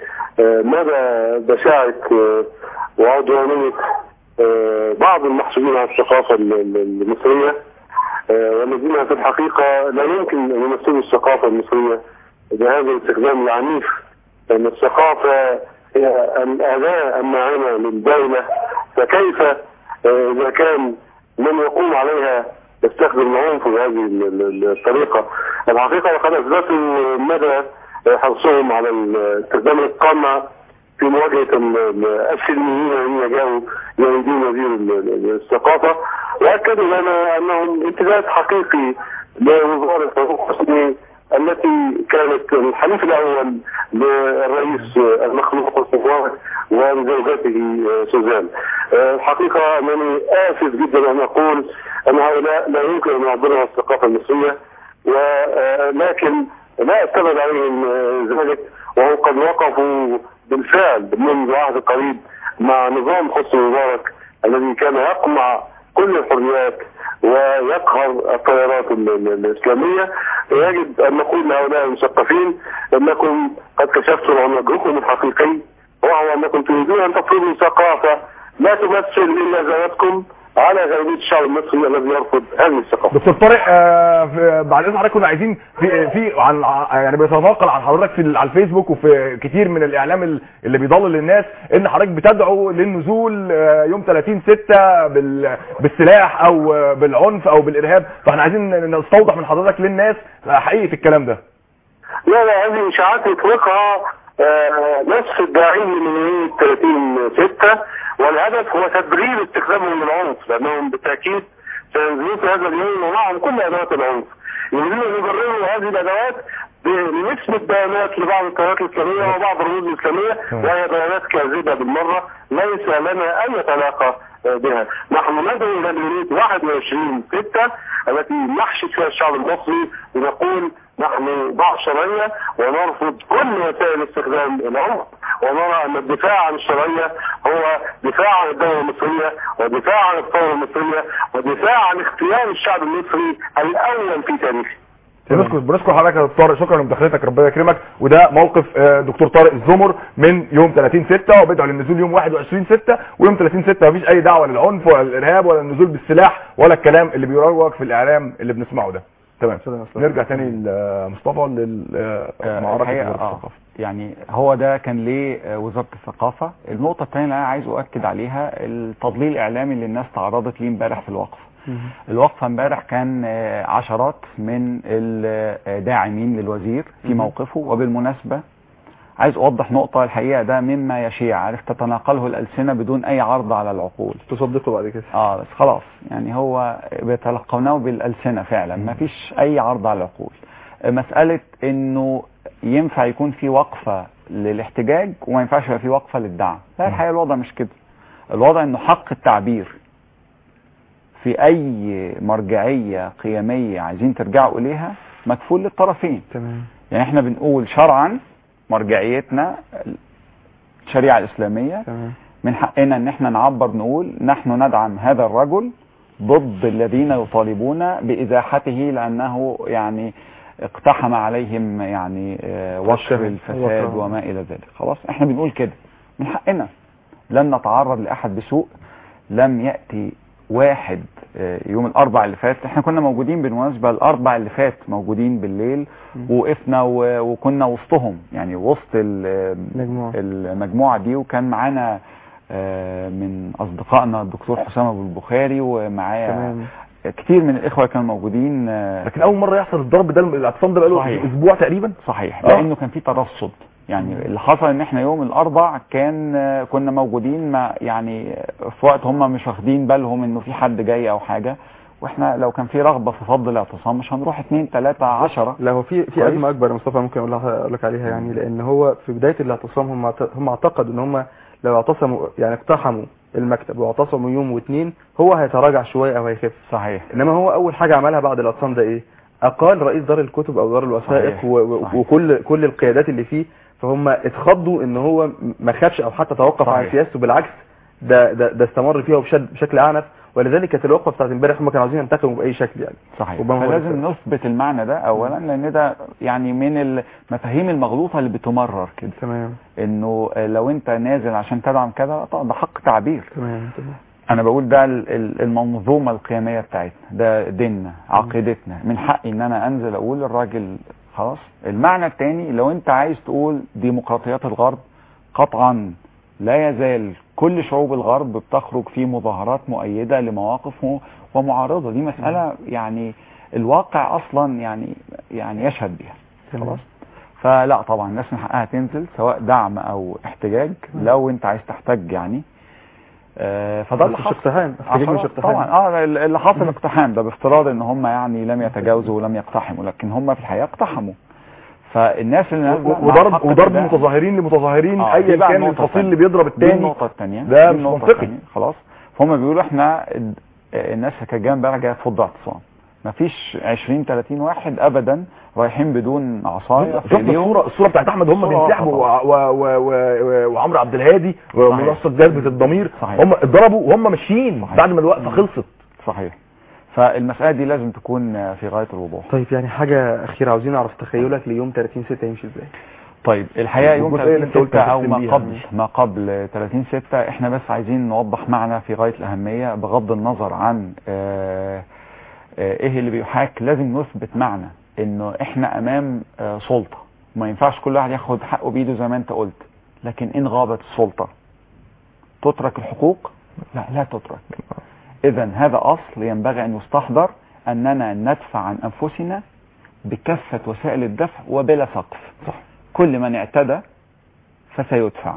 [SPEAKER 7] مدى بشاعة وعدوانية بعض المحسوبين على الثقافة المصرية، والذين في الحقيقة لا يمكن أن يمثلوا الثقافة المصرية بهذا الاستخدام العنيف، لأن الثقافة هي الأداة الناعمة للدولة، فكيف إذا كان من يقوم عليها يستخدم العنف بهذه الطريقة؟ الحقيقة لقد أثبتوا مدى حرصهم على استخدام القمع في مواجهة السلميين الذين جاءوا يريدون هذه الثقافة، وأكدوا لنا أنهم امتداد حقيقي لوزارة الحقوق الإسلامية التي كانت الحليف الأول للرئيس المخلوق مبارك ولزوجته سوزان. الحقيقة أنني آسف جدا أن أقول أن هؤلاء لا يمكن أن يعبروا عن الثقافة المصرية، ولكن لا استبعد عليهم ذلك، وهم قد وقفوا بالفعل منذ عهد قريب مع نظام حسني مبارك الذي كان يقمع كل الحريات ويقهر التيارات الإسلامية. يجب أن نقول لهؤلاء المثقفين أنكم قد كشفتم عن وجهكم الحقيقي، وهو أنكم تريدون أن تفرضوا ثقافة لا تمثل إلا ذواتكم على غالبية الشعب المصري الذي يرفض هذه الثقافة.
[SPEAKER 2] دكتور طارق، بعد اذن حضرتك كنا عايزين في عن يعني بيتناقل عن حضرتك على الفيسبوك وفي كتير من الاعلام اللي بيضلل الناس ان حضرتك بتدعو للنزول يوم 30/6 بالسلاح او بالعنف او بالارهاب، فاحنا عايزين نستوضح من حضرتك للناس حقيقة الكلام ده.
[SPEAKER 7] لا هذه اشاعات يطلقها نصف الداعين من 30/6، والهدف هو تبرير استخدامهم للعنف، لانهم بالتاكيد سينزلون في هذا اليوم ومعهم كل ادوات العنف. يريدون ان يبرروا هذه الادوات بنسبه بيانات لبعض القنوات الاسلاميه وبعض الرموز الاسلاميه، وهي بيانات كاذبه بالمره ليس لنا اي علاقه بها. نحن ندعو الى اليوميه 21/6 التي نحشد فيها الشعب المصري ونقول نحن ضع شرعيه ونرفض كل وسائل استخدام العنف، ونرى ان الدفاع عن الشرعيه هو دفاع عن الدوله المصريه ودفاع عن الثوره المصريه ودفاع عن اختيار الشعب المصري الاول في تاريخه.
[SPEAKER 2] بنشكر حضرتك يا دكتور، شكرا لمداخلتك، ربنا يكرمك. وده موقف دكتور طارق الزمر من يوم 30/6، وبيدعو للنزول يوم 21/6، ويوم 30/6 مفيش اي دعوه للعنف ولا الارهاب ولا النزول بالسلاح ولا الكلام اللي بيروج في الاعلام اللي بنسمعه ده. تمام، نرجع تاني لمصطفى للمعركه الثقافه.
[SPEAKER 5] يعني هو ده كان ليه وزاره الثقافه. النقطه الثانيه اللي انا عايز اؤكد عليها التضليل الاعلامي اللي الناس تعرضت ليه امبارح في الوقفه. الوقفه امبارح كان عشرات من الداعمين للوزير في موقفه، وبالمناسبه عايز اوضح نقطه، الحقيقه ده مما يشيع، عارف، تتناقله الالسنه بدون اي عرض على العقول،
[SPEAKER 1] تصدقوا بعد كده.
[SPEAKER 5] بس خلاص، يعني هو بيتلقونه بالالسنه فعلا، ما فيش اي عرض على العقول. مساله انه ينفع يكون في وقفه للاحتجاج وما ينفعش يبقى في وقفه للدعم، لا، الحقيقه الوضع مش كده. الوضع انه حق التعبير في اي مرجعيه قيميه عايزين ترجعوا اليها مكفول للطرفين.
[SPEAKER 1] تمام.
[SPEAKER 5] يعني احنا بنقول شرعا مرجعيتنا الشريعه الاسلاميه،
[SPEAKER 1] تمام،
[SPEAKER 5] من حقنا ان احنا نعبر نقول نحن ندعم هذا الرجل ضد الذين يطالبون بازاحته لانه يعني اقتحم عليهم يعني وشر الفساد وما الى ذلك. خلاص، احنا بنقول كده من حقنا، لن نتعرض لاحد بسوء. لم ياتي واحد يوم الاربع اللي فات، احنا كنا موجودين بالمناسبه الاربع اللي فات، موجودين بالليل ووقفنا وكنا وسطهم، يعني وسط المجموعه دي، وكان معانا من اصدقائنا الدكتور حسام ابو البخاري، ومعايا كتير من الاخوه كانوا موجودين.
[SPEAKER 2] لكن اول مره يحصل الضرب ده، الاعتصام ده بقاله اسبوع تقريبا.
[SPEAKER 5] صحيح، لانه كان في ترصد. يعني اللي حصل ان احنا يوم الاربع كنا موجودين، ما يعني في وقت هم مش واخدين بالهم انه في حد جاي او حاجه، واحنا لو كان في رغبه في فض الاعتصام مش هنروح 2 3 10.
[SPEAKER 1] لا، هو في ازمه اكبر يا مصطفى ممكن اقول لك عليها، يعني لان هو في بدايه الاعتصام هم اعتقدوا ان هم لو اعتصموا، يعني اقتحموا المكتب واعتصموا يوم واثنين، هو هيتراجع شويه او هيخف.
[SPEAKER 5] صحيح.
[SPEAKER 1] انما هو اول حاجه عملها بعد الاعتصام ده ايه؟ اقال رئيس دار الكتب او دار الوثائق وكل القيادات اللي فيه، فهم اتخضوا ان هو ما خافش او حتى توقف عن سياسته، بالعكس ده استمر فيها بشكل اعنف، ولذلك كانت الوقفه بتاعت امبارح هم كانوا عايزين ينتقموا باي شكل يعني.
[SPEAKER 5] صحيح.
[SPEAKER 1] وبما هو
[SPEAKER 5] فلازم نثبت المعنى ده اولا، لان ده يعني من المفاهيم المغلوطه اللي بتمرر كده.
[SPEAKER 1] تمام.
[SPEAKER 5] انه لو انت نازل عشان تدعم كذا طبعا ده حق تعبير.
[SPEAKER 1] تمام.
[SPEAKER 5] انا بقول ده المنظومه القيميه بتاعتنا، ده ديننا، عقيدتنا، من حقي ان انا انزل اقول الراجل خلاص. المعنى الثاني، لو انت عايز تقول ديمقراطيات الغرب، قطعا لا يزال كل شعوب الغرب بتخرج في مظاهرات مؤيده لمواقف ومعارضه. دي مساله يعني الواقع اصلا يعني يشهد بها. خلاص. فلا طبعا الناس من حقها تنزل سواء دعم او احتجاج. لو انت عايز تحتج يعني فده اللي حصل.
[SPEAKER 1] اقتحام
[SPEAKER 5] طبعا اللي حصل اقتحام ده بافتراض ان هم يعني لم يتجاوزوا ولم يقتحموا، لكن هم في الحقيقه اقتحموا. فالناس اللي
[SPEAKER 2] وضرب متظاهرين لمتظاهرين ايا كان الفصيل اللي بيضرب الثاني.
[SPEAKER 5] النقطه الثانيه
[SPEAKER 2] ده مش منطقي
[SPEAKER 5] خلاص. فهم بيقولوا احنا الناس كانت جايه امبارح جايه تفض اعتصام، مفيش 20-30 واحد ابدا رايحين بدون عصايه.
[SPEAKER 2] شفت الصوره بتاعت احمد هم بينسحبوا وعمرو عبد الهادي ومنصه جلبة الضمير، هم اتضربوا وهم ماشيين بعد ما الوقفه خلصت.
[SPEAKER 5] صحيح. فالمساله دي لازم تكون في غايه الوضوح.
[SPEAKER 1] طيب يعني حاجه اخيره، عاوزين نعرف تخيلك ليوم 30/6 يمشي ازاي؟
[SPEAKER 5] طيب الحقيقه يوم 30/6 او ما قبل 30/6 احنا بس عايزين نوضح معنى في غايه الاهميه بغض النظر عن ايه اللي بيحاك. لازم نثبت معنى انه احنا امام سلطه، وما ينفعش كل واحد ياخد حقه بايده زي ما انت قلت. لكن ان غابت السلطه تترك الحقوق؟ لا تترك. اذا هذا اصل ينبغي ان يستحضر، اننا ندفع عن انفسنا بكافه وسائل الدفع وبلا سقف. صح. كل من اعتدى فسيدفع.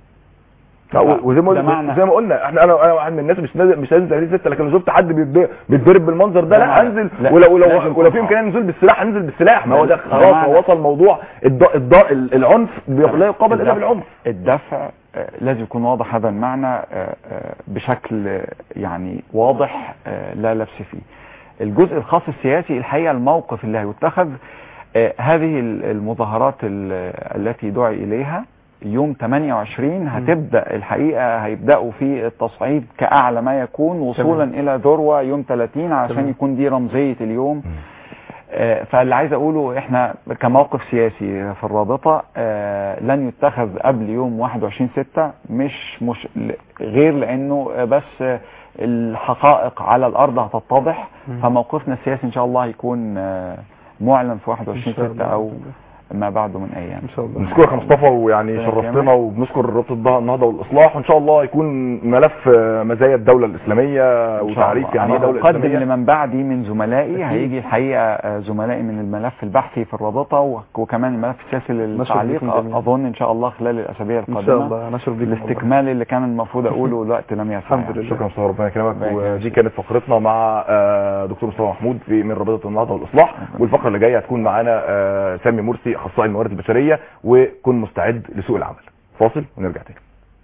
[SPEAKER 2] وزي ما قلنا انا واحد من الناس مش نازل 30/6، لكن لو شفت حد بيتضرب بالمنظر ده لا انزل. ولو في امكانيه النزول بالسلاح انزل بالسلاح. ما هو ده خلاص وصل موضوع العنف لا يقابل الا بالعنف.
[SPEAKER 5] الدفع لازم يكون واضح هذا المعنى بشكل يعني واضح لا لبس فيه. الجزء الخاص السياسي، الحقيقه الموقف اللي هيتخذ هذه المظاهرات التي دعي اليها يوم 28 هتبدأ الحقيقة، هيبدأوا في التصعيد كأعلى ما يكون وصولا إلى ذروة يوم 30 عشان يكون دي رمزية اليوم. فاللي عايز أقوله إحنا كموقف سياسي في الرابطة لن يتخذ قبل يوم 21/6 مش غير لأنه بس الحقائق على الأرض هتتضح. فموقفنا السياسي إن شاء الله هيكون معلن في 21/6 أو ما بعده من ايام
[SPEAKER 2] ان شاء الله. بنشكرك يا مصطفى، ويعني شرفتنا، وبنشكر رابطه النهضه والاصلاح، وان شاء الله يكون ملف مزايا الدوله الاسلاميه وتعريف يعني ايه دوله اسلاميه.
[SPEAKER 5] اقدم لمن بعدي من زملائي هيجي الحقيقه زملائي من الملف البحثي في الرابطه وكمان الملف السياسي للتعليق اظن ان شاء الله خلال الاسابيع القادمه ان شاء الله نشر بيه الاستكمال اللي كان المفروض اقوله الوقت لم يسع.
[SPEAKER 2] الحمد لله. شكرا مصطفى، ربنا يكرمك. ودي كانت فقرتنا مع دكتور مصطفى محمود من رابطه النهضه والاصلاح. والفقره اللي جايه هتكون معانا سامي مرسي اخصائي الموارد البشريه، وكن مستعد لسوق العمل. فاصل ونرجع تاني.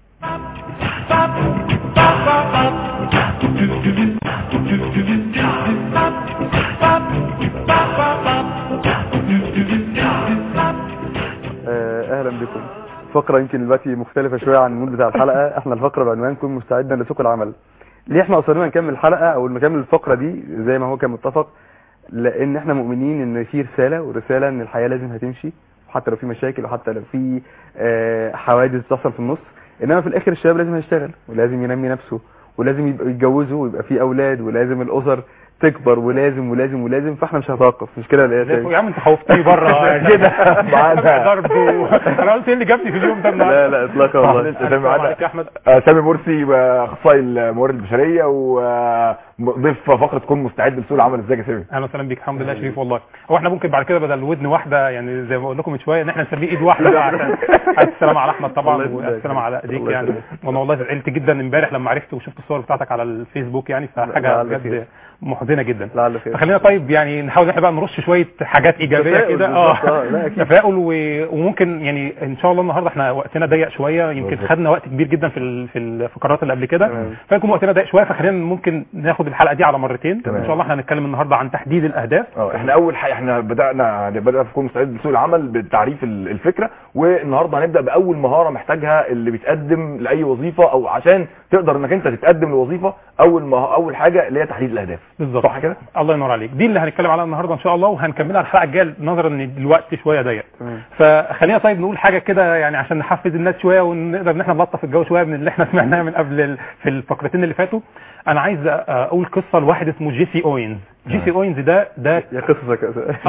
[SPEAKER 1] اهلا بكم. فقره يمكن دلوقتي مختلفه شويه عن المود بتاع الحلقه. احنا الفقره بعنوان كن مستعدا لسوق العمل. ليه احنا اصرينا نكمل الحلقه او نكمل الفقره دي زي ما هو كان متفق؟ لان احنا مؤمنين ان في رساله، والرساله ان الحياه لازم هتمشي حتى لو في مشاكل وحتى لو في حوادث تحصل في النص، انما في الاخر الشباب لازم يشتغل ولازم ينمي نفسه ولازم يتجوزوا ويبقى في اولاد ولازم الاسر تكبر ولازم ولازم ولازم. فاحنا مش هنتوقف. مش كده يا
[SPEAKER 8] عم؟ انت خوفتني بره كده معانا ضرب. انا قلت ايه اللي جابني في اليوم ده النهارده؟
[SPEAKER 2] لا اطلاقا والله. سامي مرسي اخصائي الموارد البشريه وضيف فقره كن مستعد لسوق العمل. ازيك يا سامي؟
[SPEAKER 8] اهلا وسهلا بيك. الحمد لله شريف والله. هو احنا ممكن بعد كده بدل ودن واحده يعني زي ما بقول لكم من شويه ان احنا نسميه ايد واحده بقى عشان السلام على احمد طبعا والسلام على ايديك يعني. وانا والله زعلت جدا امبارح لما عرفت وشفت الصور بتاعتك على الفيسبوك يعني، فحاجه بجد محزنه محزنه جدا.
[SPEAKER 1] لعل خير.
[SPEAKER 8] فخلينا طيب يعني نحاول احنا بقى نرش شويه حاجات ايجابيه كده تفاؤل وممكن يعني ان شاء الله النهارده احنا وقتنا ضيق شويه، يمكن خدنا وقت كبير جدا في الفقرات اللي قبل كده، فيكون وقتنا ضيق شويه، فخلينا ممكن ناخد الحلقه دي على مرتين. ان شاء الله احنا هنتكلم النهارده عن تحديد الاهداف.
[SPEAKER 2] احنا اول حاجه احنا بدانا في كون مستعد لسوق العمل بتعريف الفكره، والنهارده هنبدا باول مهاره محتاجها اللي بيتقدم لاي وظيفه، او عشان تقدر انك انت تتقدم لوظيفه اول حاجه اللي هي تحديد الاهداف.
[SPEAKER 8] بالظبط
[SPEAKER 2] صح كده؟
[SPEAKER 8] الله ينور عليك. دي اللي هنتكلم عليها النهارده ان شاء الله، وهنكملها الحلقه الجايه نظرا ان الوقت شويه ضيق. فخلينا طيب نقول حاجه كده يعني عشان نحفز الناس شويه ونقدر ان احنا نلطف الجو شويه من اللي احنا سمعناه من قبل في الفقرتين اللي فاتوا. انا عايز اقول قصه لواحد اسمه جيسي اوينز. جيسي اوينز ده
[SPEAKER 1] يا قصتك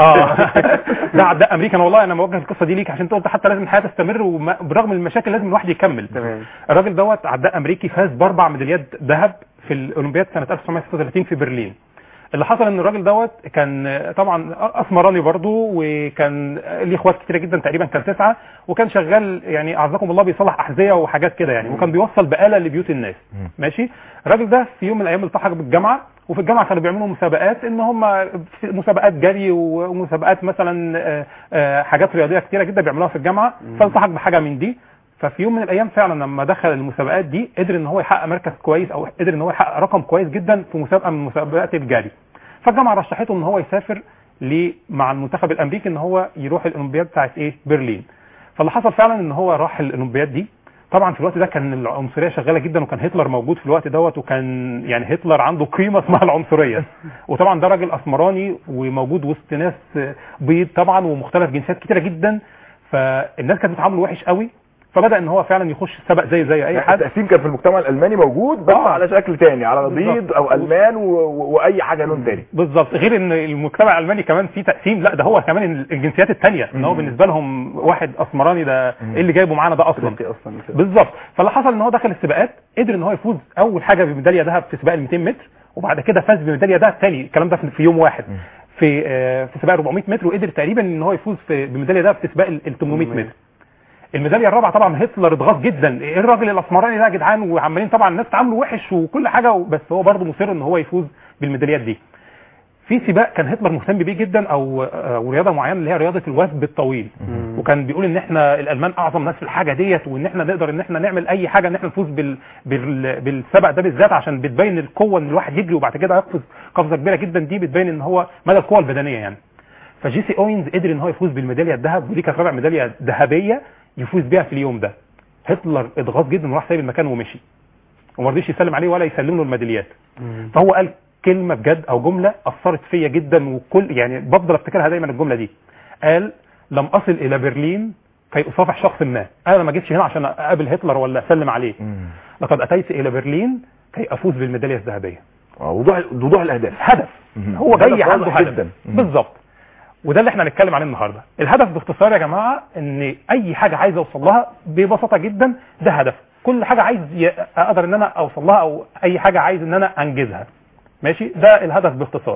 [SPEAKER 8] ده عداء امريكا. والله انا موجه القصه دي ليك عشان انت قلت حتى لازم الحياه تستمر وبرغم المشاكل لازم الواحد يكمل.
[SPEAKER 1] تمام.
[SPEAKER 8] الراجل دوت عداء امريكي فاز ب4 ميداليات ذهب في الاولمبياد سنه 1936 في برلين. اللي حصل ان الراجل دوت كان طبعا اسمراني برضو، وكان ليه اخوات كتيره جدا، تقريبا كان 9، وكان شغال يعني اعزكم الله بيصلح احذيه وحاجات كده يعني، وكان بيوصل بآلة لبيوت الناس. ماشي. الراجل ده في يوم من الايام التحق بالجامعه، وفي الجامعه كانوا بيعملوا مسابقات، ان هم مسابقات جري ومسابقات مثلا حاجات رياضيه كتيره جدا بيعملوها في الجامعه، فالتحق بحاجه من دي. ففي يوم من الايام فعلا لما دخل المسابقات دي قدر ان هو يحقق مركز كويس، او قدر ان هو يحقق رقم كويس جدا في مسابقه من مسابقات الجري. فالجامعه رشحته ان هو يسافر مع المنتخب الامريكي ان هو يروح الاولمبياد بتاعت برلين. فاللي حصل فعلا ان هو راح الاولمبياد دي. طبعا في الوقت ده كان العنصريه شغاله جدا، وكان هتلر موجود في الوقت دوت، وكان يعني هتلر عنده قيمه اسمها العنصريه. وطبعا ده راجل اسمراني وموجود وسط ناس بيض طبعا ومختلف جنسيات كتيره جدا، فالناس كانت بتعامله وحش قوي. فبدا ان هو فعلا يخش السبق زي اي حد.
[SPEAKER 2] التقسيم كان في المجتمع الالماني موجود، بس على شكل تاني، على بيض او المان واي حاجه لون تاني.
[SPEAKER 8] بالظبط. غير ان المجتمع الالماني كمان فيه تقسيم، لا ده هو كمان الجنسيات الثانيه، ان هو بالنسبه لهم واحد اسمراني ده ايه اللي جايبه معانا ده اصلا. بالظبط. فاللي حصل ان هو دخل السباقات، قدر ان هو يفوز اول حاجه بميداليه ذهب في سباق ال 200 متر، وبعد كده فاز بميداليه ذهب ثاني، الكلام ده في يوم واحد في سباق 400 متر، وقدر تقريبا ان هو يفوز بميداليه ذهب في سباق ال 800 متر. الميداليه الرابعه طبعا هتلر اتغاظ جدا، ايه الراجل الاسمراني ده يا جدعان، وعمالين طبعا الناس تعامله وحش وكل حاجه، بس هو برضه مصر ان هو يفوز بالميداليات دي. في سباق كان هتلر مهتم بيه جدا، او رياضه معينه اللي هي رياضه الوثب الطويل، وكان بيقول ان احنا الالمان اعظم ناس في الحاجه ديت، وان احنا نقدر ان احنا نعمل اي حاجه ان احنا نفوز بالسبق ده بالذات، عشان بتبين القوه ان الواحد يجري وبعد كده يقفز قفزه كبيره جدا، دي بتبين ان هو مدى القوه البدنيه يعني. فجيسي اوينز قدر ان هو يفوز بالميداليه الذهب، ودي كانت رابع ميداليه ذهبيه يفوز بيها في اليوم ده. هتلر اتغاظ جدا وراح سايب المكان ومشي، وما رضيش يسلم عليه ولا يسلم له الميداليات. فهو قال كلمه بجد او جمله اثرت فيا جدا، وكل يعني بفضل افتكرها دايما الجمله دي. قال: لم اصل الى برلين كي اصافح شخص ما، انا ما جيتش هنا عشان اقابل هتلر ولا اسلم عليه، لقد اتيت الى برلين كي افوز بالميداليه الذهبيه.
[SPEAKER 2] وضوح الاهداف،
[SPEAKER 8] هدف هو جاي عنده هدف بالظبط. وده اللي احنا هنتكلم عليه النهارده. الهدف باختصار يا جماعه ان اي حاجه عايز اوصل لها ببساطه جدا ده هدف، كل حاجه عايز اقدر ان انا اوصل لها، او اي حاجه عايز ان انا انجزها. ماشي، ده الهدف باختصار.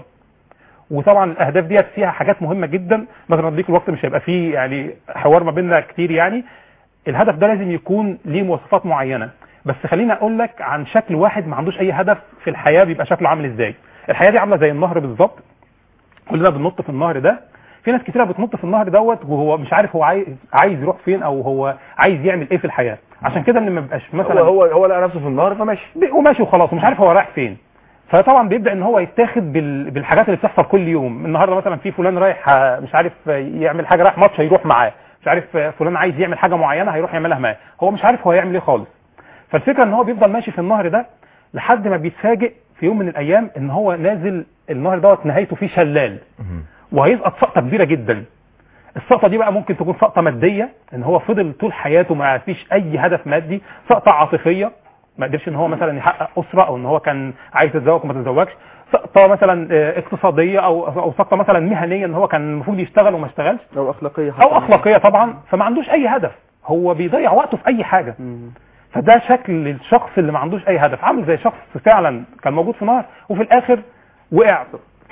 [SPEAKER 8] وطبعا الاهداف ديت فيها حاجات مهمه جدا، مثلا اديك الوقت مش هيبقى فيه يعني حوار ما بيننا كتير يعني. الهدف ده لازم يكون ليه مواصفات معينه، بس خليني اقول لك عن شكل واحد ما عندوش اي هدف في الحياه بيبقى شكله عامل ازاي. الحياه دي عامله زي النهر بالظبط، كلنا بننط في النهر ده. في ناس كتيره بتنط في النهر دوت وهو مش عارف هو عايز يروح فين، او هو عايز يعمل ايه في الحياه. عشان كده ان ما بيبقاش مثلا
[SPEAKER 2] هو لقى نفسه في النهر فماشي
[SPEAKER 8] وماشي وخلاص ومش عارف هو رايح فين. فطبعا بيبدا ان هو يتاخد بالحاجات اللي بتحصل كل يوم. النهارده مثلا في فلان رايح مش عارف يعمل حاجه، رايح ماتش هيروح معاه، مش عارف فلان عايز يعمل حاجه معينه هيروح يعملها معاه، هو مش عارف هو هيعمل ايه خالص. فالفكره ان هو بيفضل ماشي في النهر ده لحد ما بيتفاجئ في يوم من الايام ان هو نازل النهر دوت نهايته فيه شلال، وهيسقط سقطه كبيره جدا. السقطه دي بقى ممكن تكون سقطه ماديه، ان هو فضل طول حياته ما فيش اي هدف مادي، سقطه عاطفيه ما قدرش ان هو مثلا يحقق اسره، او ان هو كان عايز يتزوج وما تزوجش، سقطه مثلا اقتصاديه، او سقطه مثلا مهنيه ان هو كان المفروض يشتغل وما اشتغلش،
[SPEAKER 1] او اخلاقيه
[SPEAKER 8] او اخلاقيه طبعا. فما عندوش اي هدف، هو بيضيع وقته في اي حاجه. فده شكل الشخص اللي ما عندوش اي هدف، عامل زي شخص فعلا كان موجود في نهر وفي الاخر وقع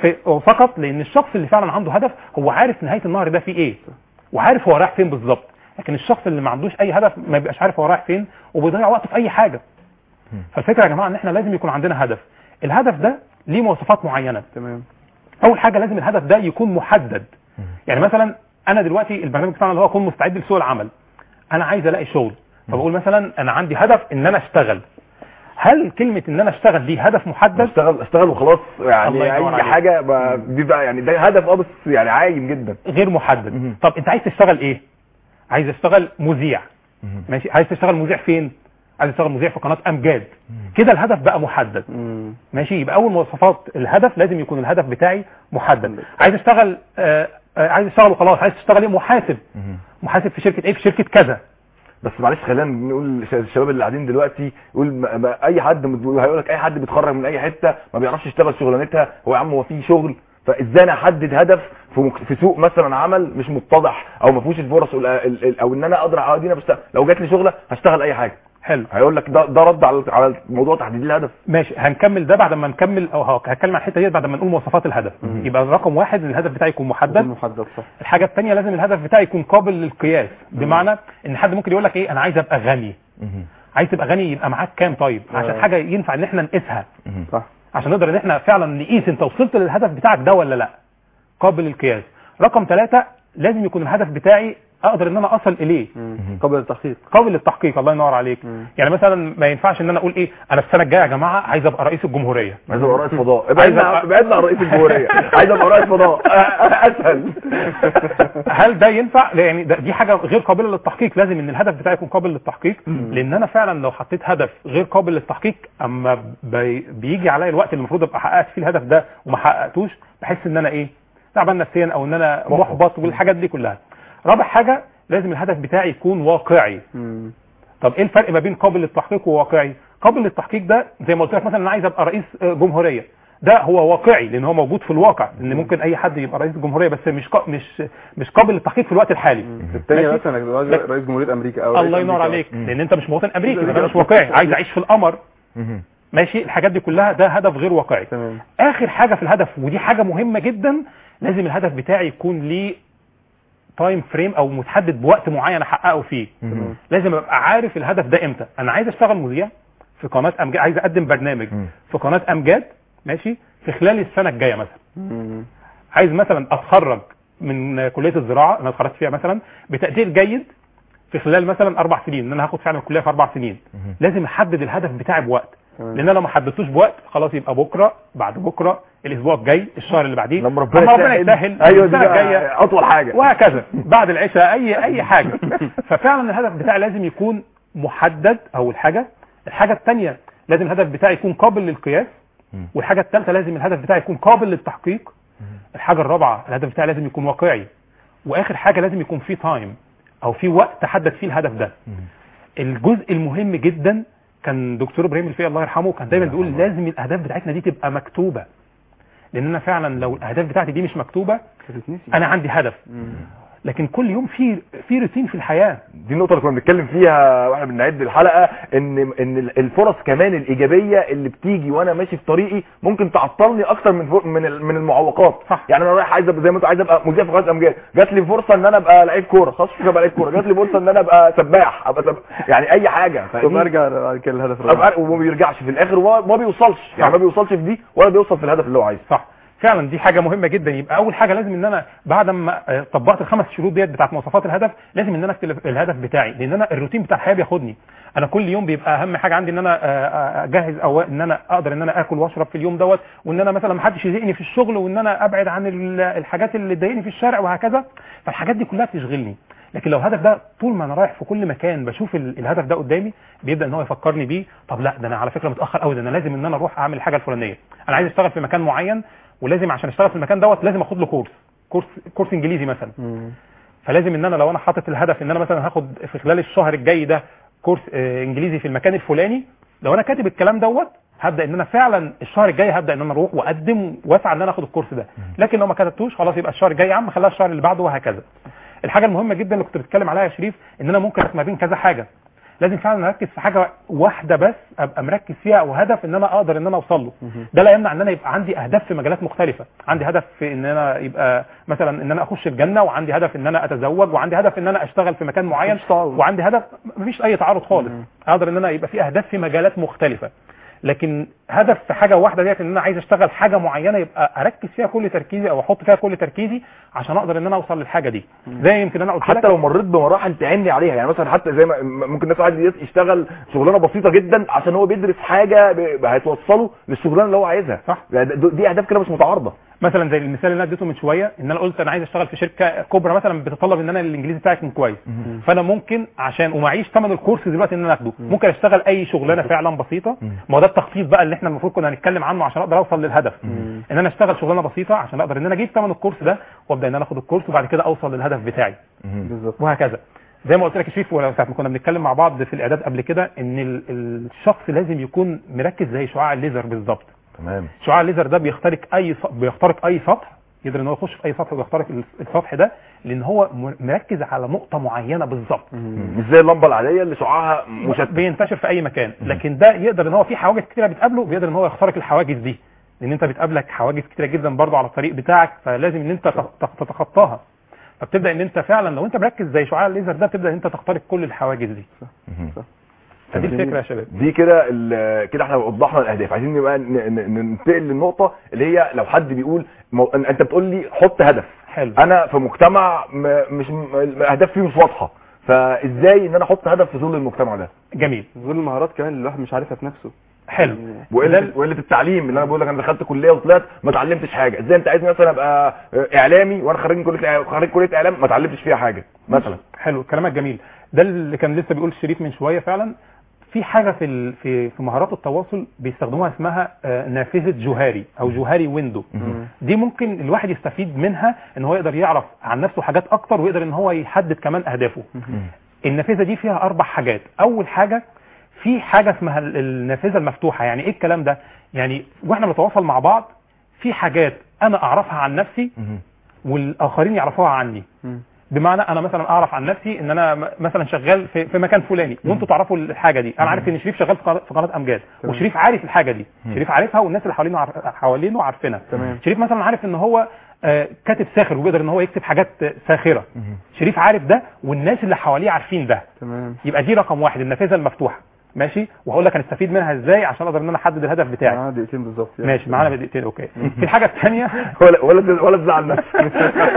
[SPEAKER 8] فقط، لان الشخص اللي فعلا عنده هدف هو عارف نهايه النهر ده فيه ايه، وعارف هو رايح فين بالظبط. لكن الشخص اللي ما عندوش اي هدف ما بيبقاش عارف هو رايح فين، وبيضيع وقته في اي حاجه. فالفكره يا جماعه ان احنا لازم يكون عندنا هدف. الهدف ده ليه مواصفات معينه.
[SPEAKER 1] تمام.
[SPEAKER 8] اول حاجه لازم الهدف ده يكون محدد. يعني مثلا انا دلوقتي البرنامج بتاعنا اللي هو اكون مستعد لسوق العمل، انا عايز الاقي شغل، فبقول مثلا انا عندي هدف ان انا اشتغل. هل كلمه ان انا اشتغل دي هدف محدد؟
[SPEAKER 2] اشتغل وخلاص يعني اي حاجه بيبقى يعني ده هدف بس يعني عايم جدا
[SPEAKER 8] غير محدد. طب انت عايز تشتغل ايه؟ عايز اشتغل مذيع. ماشي، عايز تشتغل مذيع فين؟ عايز تشتغل مذيع في قناه امجاد. كده الهدف بقى محدد. ماشي، يبقى اول مواصفات الهدف لازم يكون الهدف بتاعي محدد. عايز اشتغل عايز اشتغل وخلاص. عايز تشتغل ايه؟ محاسب. محاسب في شركه ايه؟ في شركه كذا.
[SPEAKER 2] بس معلش خلينا نقول الشباب اللي قاعدين دلوقتي يقول اي حد هيقول لك اي حد بيتخرج من اي حته ما بيعرفش يشتغل شغلانتها. هو يا عم هو في شغل، فازاي انا احدد هدف في سوق مثلا عمل مش متضح او ما فيهوش الفرص او ان انا اقدر اقعد بشتغل لو جات لي شغله هشتغل اي حاجه.
[SPEAKER 8] حلو.
[SPEAKER 2] هيقول لك ده رد على موضوع تحديد الهدف.
[SPEAKER 8] ماشي، هنكمل ده بعد ما نكمل او هتكلم عن الحته دي بعد ما نقول مواصفات الهدف. يبقى رقم واحد ان الهدف بتاعي يكون محدد.
[SPEAKER 1] صح.
[SPEAKER 8] الحاجه الثانيه لازم الهدف بتاعي يكون قابل للقياس. بمعنى ان حد ممكن يقول لك ايه، انا عايز ابقى غني. عايز تبقى غني يبقى معاك كام؟ طيب عشان حاجه ينفع ان احنا نقيسها.
[SPEAKER 1] صح.
[SPEAKER 8] عشان نقدر ان احنا فعلا نقيس انت وصلت للهدف بتاعك ده ولا لا. قابل للقياس. رقم 3 لازم يكون الهدف بتاعي اقدر ان انا اصل اليه.
[SPEAKER 1] قابل للتحقيق.
[SPEAKER 8] قابل للتحقيق. الله ينور عليك. يعني مثلا ما ينفعش ان انا اقول ايه، انا السنه الجايه يا جماعه عايز ابقى رئيس الجمهوريه.
[SPEAKER 2] عايز ابقى رئيس فضاء. ابعدنا عن رئيس الجمهوريه. عايز ابقى رئيس فضاء اسهل.
[SPEAKER 8] هل ده ينفع؟ يعني دي حاجه غير قابله للتحقيق. لازم ان الهدف بتاعي يكون قابل للتحقيق. لان انا فعلا لو حطيت هدف غير قابل للتحقيق اما بيجي عليا الوقت اللي المفروض ابقى حققت فيه الهدف ده وما حققتوش، بحس ان انا ايه، تعبان نفسيا او ان انا محبط والحاجات دي كلها. رابع حاجه لازم الهدف بتاعي يكون واقعي. طب ايه الفرق ما بين قابل للتحقيق وواقعي؟ قابل للتحقيق ده زي ما قلت لك مثلا انا عايز ابقى رئيس جمهوريه، ده هو واقعي لان هو موجود في الواقع، ان ممكن اي حد يبقى رئيس جمهوريه بس مش قابل للتحقيق في الوقت الحالي.
[SPEAKER 1] الثاني مثلا رئيس جمهوريه امريكا او
[SPEAKER 8] الله ينور عليك، لان انت مش مواطن امريكي، ده مش واقعي. عايز اعيش في القمر. ماشي، الحاجات دي كلها ده هدف غير واقعي. اخر حاجه في الهدف ودي حاجه مهمه جدا، لازم الهدف بتاعي يكون ليه تايم فريم او متحدد بوقت معين احققه فيه. لازم ابقى عارف الهدف ده امتى. انا عايز اشتغل مذيع في قناه امجاد، عايز اقدم برنامج في قناه امجاد ماشي في خلال السنه الجايه مثلا. عايز مثلا اتخرج من كليه الزراعه انا اتخرجت فيها مثلا بتقدير جيد في خلال مثلا 4 سنين، ان انا هاخد فعلا الكليه في 4 سنين. لازم احدد الهدف بتاعي بوقت، لان انا لو ما حددتوش بوقت خلاص يبقى بكره بعد بكره الاسبوع الجاي الشهر اللي بعديه
[SPEAKER 2] لما ربنا يسهل
[SPEAKER 8] ايوه السنه الجايه
[SPEAKER 2] اطول حاجه
[SPEAKER 8] وهكذا بعد العشاء اي حاجه. ففعلا الهدف بتاعي لازم يكون محدد. اول حاجه. الحاجه الثانيه لازم الهدف بتاعي يكون قابل للقياس. والحاجه الثالثه لازم الهدف بتاعي يكون قابل للتحقيق. الحاجه الرابعه الهدف بتاعي لازم يكون واقعي. واخر حاجه لازم يكون في تايم او في وقت تحدد فيه الهدف ده. الجزء المهم جدا كان دكتور ابراهيم الفقي الله يرحمه كان دايما بيقول لازم الاهداف بتاعتنا دي تبقى مكتوبه، لان انا فعلا لو الاهداف بتاعتي دي مش مكتوبه انا عندي هدف لكن كل يوم في روتين في الحياه.
[SPEAKER 2] دي النقطه اللي كنا بنتكلم فيها واحنا بنعد الحلقه، ان الفرص كمان الايجابيه اللي بتيجي وانا ماشي في طريقي ممكن تعطلني اكتر من المعوقات.
[SPEAKER 8] صح.
[SPEAKER 2] يعني انا رايح عايز ابقى زي ما انت عايز ابقى مذيع في قناه امجاد، جات لي فرصه ان انا ابقى لعيب كوره، خلاص مش هبقى لعيب كوره، جات لي فرصه ان انا ابقى سباح، يعني اي حاجه.
[SPEAKER 1] طب ارجع بعد كده الهدف
[SPEAKER 2] وما بيرجعش في الاخر وما بيوصلش، يعني ما بيوصلش في دي ولا بيوصل في الهدف اللي هو عايزه.
[SPEAKER 8] صح. فعلا دي حاجه مهمه جدا. يبقى اول حاجه لازم ان انا بعد ما طبقت ال5 شروط ديت بتاعت مواصفات الهدف لازم ان انا اكتب الهدف بتاعي، لان انا الروتين بتاع الحياه بياخدني. انا كل يوم بيبقى اهم حاجه عندي ان انا اجهز او ان انا اقدر ان انا اكل واشرب في اليوم دوت، وان انا مثلا ما حدش يضايقني في الشغل، وان انا ابعد عن الحاجات اللي تضايقني في الشارع وهكذا. فالحاجات دي كلها بتشغلني. لكن لو الهدف ده طول ما انا رايح في كل مكان بشوف الهدف ده قدامي بيبدا ان هو يفكرني بيه. طب لا ده انا على فكره متاخر قوي، ده انا لازم ان انا اروح اعمل الحاجه الفلانيه. انا عايز اشتغل في مكان معين، ولازم عشان اشتغل في المكان دوت لازم اخد له كورس انجليزي مثلا. فلازم ان انا لو انا حاطط الهدف ان انا مثلا هاخد في خلال الشهر الجاي ده كورس انجليزي في المكان الفلاني، لو انا كاتب الكلام دوت هبدا ان انا فعلا الشهر الجاي هبدا ان انا اروح واقدم واسعى ان انا اخد الكورس ده. لكن لو ما كتبتوش خلاص يبقى الشهر الجاي يا عم خليها الشهر اللي بعده وهكذا. الحاجه المهمه جدا اللي كنت بتكلم عليها يا شريف ان انا ممكن ما بين كذا حاجه، لازم فعلا اركز في حاجه واحده بس ابقى مركز فيها او هدف ان انا اقدر ان انا اوصل له. ده لا يمنع ان انا يبقى عندي اهداف في مجالات مختلفه. عندي هدف في ان انا يبقى مثلا ان انا اخش الجنه، وعندي هدف ان انا اتزوج، وعندي هدف ان انا اشتغل في مكان معين، وعندي هدف مفيش اي تعارض خالص. اقدر ان انا يبقى في اهداف في مجالات مختلفه. لكن هدف في حاجه واحده ديت ان انا عايز اشتغل حاجه معينه يبقى اركز فيها كل تركيزي او احط فيها كل تركيزي عشان اقدر ان انا اوصل للحاجه دي. زي يمكن انا قلت لك
[SPEAKER 2] حتى لو مريت بمراحل تعيني عليها، يعني مثلا حتى زي ما ممكن الناس عايز يشتغل شغلانه بسيطه جدا عشان هو بيدرس حاجه هتوصله للشغلانه اللي هو عايزها.
[SPEAKER 8] صح.
[SPEAKER 2] دي اهداف كده مش متعارضه.
[SPEAKER 8] مثلا زي المثال اللي انا اديته من شويه ان انا قلت انا عايز اشتغل في شركه كبرى مثلا بتتطلب ان انا الانجليزي بتاعي يكون كويس، فانا ممكن عشان ومعيش ثمن الكورس دلوقتي ان انا اخده ممكن اشتغل اي شغلانه فعلا بسيطه. ما هو ده التخطيط بقى اللي احنا المفروض كنا هنتكلم عنه عشان اقدر اوصل للهدف. ان انا اشتغل شغلانه بسيطه عشان اقدر ان انا اجيب ثمن الكورس ده وابدا ان انا اخد الكورس وبعد كده اوصل للهدف بتاعي.
[SPEAKER 1] بالظبط.
[SPEAKER 8] وهكذا. زي ما قلت لك يا شريف ولو ساعه ما كنا بنتكلم مع بعض في الاعداد قبل كده ان الشخص لازم يكون مركز زي شعاع الليزر بالظبط.
[SPEAKER 2] تمام.
[SPEAKER 8] شعاع الليزر ده بيخترق اي سطح، يقدر ان هو يخش في اي سطح ويخترق السطح ده لان هو مركز على نقطه معينه بالظبط.
[SPEAKER 2] مش زي اللمبه العاديه اللي شعاعها مشتت
[SPEAKER 8] بينتشر في اي مكان. لكن ده يقدر ان هو في حواجز كتيره بتقابله بيقدر ان هو يخترق الحواجز دي، لان انت بتقابلك حواجز كتيره جدا برضو على الطريق بتاعك فلازم ان انت تتخطاها. فبتبدا ان انت فعلا لو انت مركز زي شعاع الليزر ده بتبدا ان انت تخترق كل الحواجز دي. فدي الفكره يا شباب.
[SPEAKER 2] دي كده كده احنا وضحنا الاهداف. عايزين نبقى ننتقل للنقطه اللي هي لو حد بيقول انت بتقول لي حط هدف.
[SPEAKER 8] حلو.
[SPEAKER 2] انا في مجتمع مش الاهداف فيه مش واضحه، فازاي ان انا احط هدف في ظل المجتمع ده؟
[SPEAKER 8] جميل.
[SPEAKER 1] ظل المهارات كمان اللي الواحد مش عارفها في نفسه.
[SPEAKER 8] حلو.
[SPEAKER 2] وقله التعليم اللي انا بقول لك انا دخلت كليه وطلعت ما اتعلمتش حاجه. ازاي انت عايزني مثلا ابقى اعلامي وانا خريج كليه اعلام ما اتعلمتش فيها حاجه مثلا؟
[SPEAKER 8] حلو كلامك جميل. ده اللي كان لسه بيقول الشريف من شويه فعلا. في حاجه في مهارات التواصل بيستخدموها اسمها نافذه جوهري او جوهري ويندو. دي ممكن الواحد يستفيد منها ان هو يقدر يعرف عن نفسه حاجات اكتر ويقدر ان هو يحدد كمان اهدافه. النافذه دي فيها 4 حاجات. اول حاجه في حاجه اسمها النافذه المفتوحه. يعني ايه الكلام ده؟ يعني واحنا بنتواصل مع بعض في حاجات انا اعرفها عن نفسي والاخرين يعرفوها عني. بمعنى انا مثلا اعرف عن نفسي ان انا مثلا شغال في مكان فلاني وانتوا تعرفوا الحاجه دي. انا عارف ان شريف شغال في قناه امجاد وشريف عارف الحاجه دي. شريف عارفها والناس اللي حوالينه عارفينها. شريف مثلا عارف ان هو كاتب ساخر وبيقدر ان هو يكتب حاجات ساخره. شريف عارف ده والناس اللي حواليه عارفين ده.
[SPEAKER 1] تمام.
[SPEAKER 8] يبقى دي رقم 1 النافذه المفتوحه. ماشي. وهقول لك هنستفيد منها ازاي عشان اقدر ان انا احدد الهدف بتاعي.
[SPEAKER 1] معانا دقيقتين بالظبط.
[SPEAKER 8] ماشي معانا دقيقتين. اوكي. في الحاجه الثانيه
[SPEAKER 2] ولا تزعل نفسك.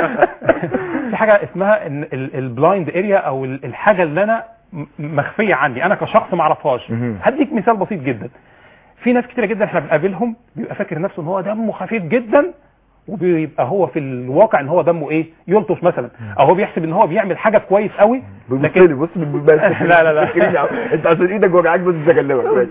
[SPEAKER 8] في حاجه اسمها البلايند اريا او الحاجه اللي انا مخفيه عني انا كشخص ما اعرفهاش. هديك مثال بسيط جدا. في ناس كتيره جدا احنا بنقابلهم بيبقى فاكر نفسه ان هو دمه خفيف جدا وبيبقى هو في الواقع ان هو دمه ايه يلطش مثلا او هو بيحسب ان هو بيعمل حاجه كويس قوي.
[SPEAKER 2] لكن بص
[SPEAKER 8] لا
[SPEAKER 2] انت عشان ايدك وجعاك بس اكلمك.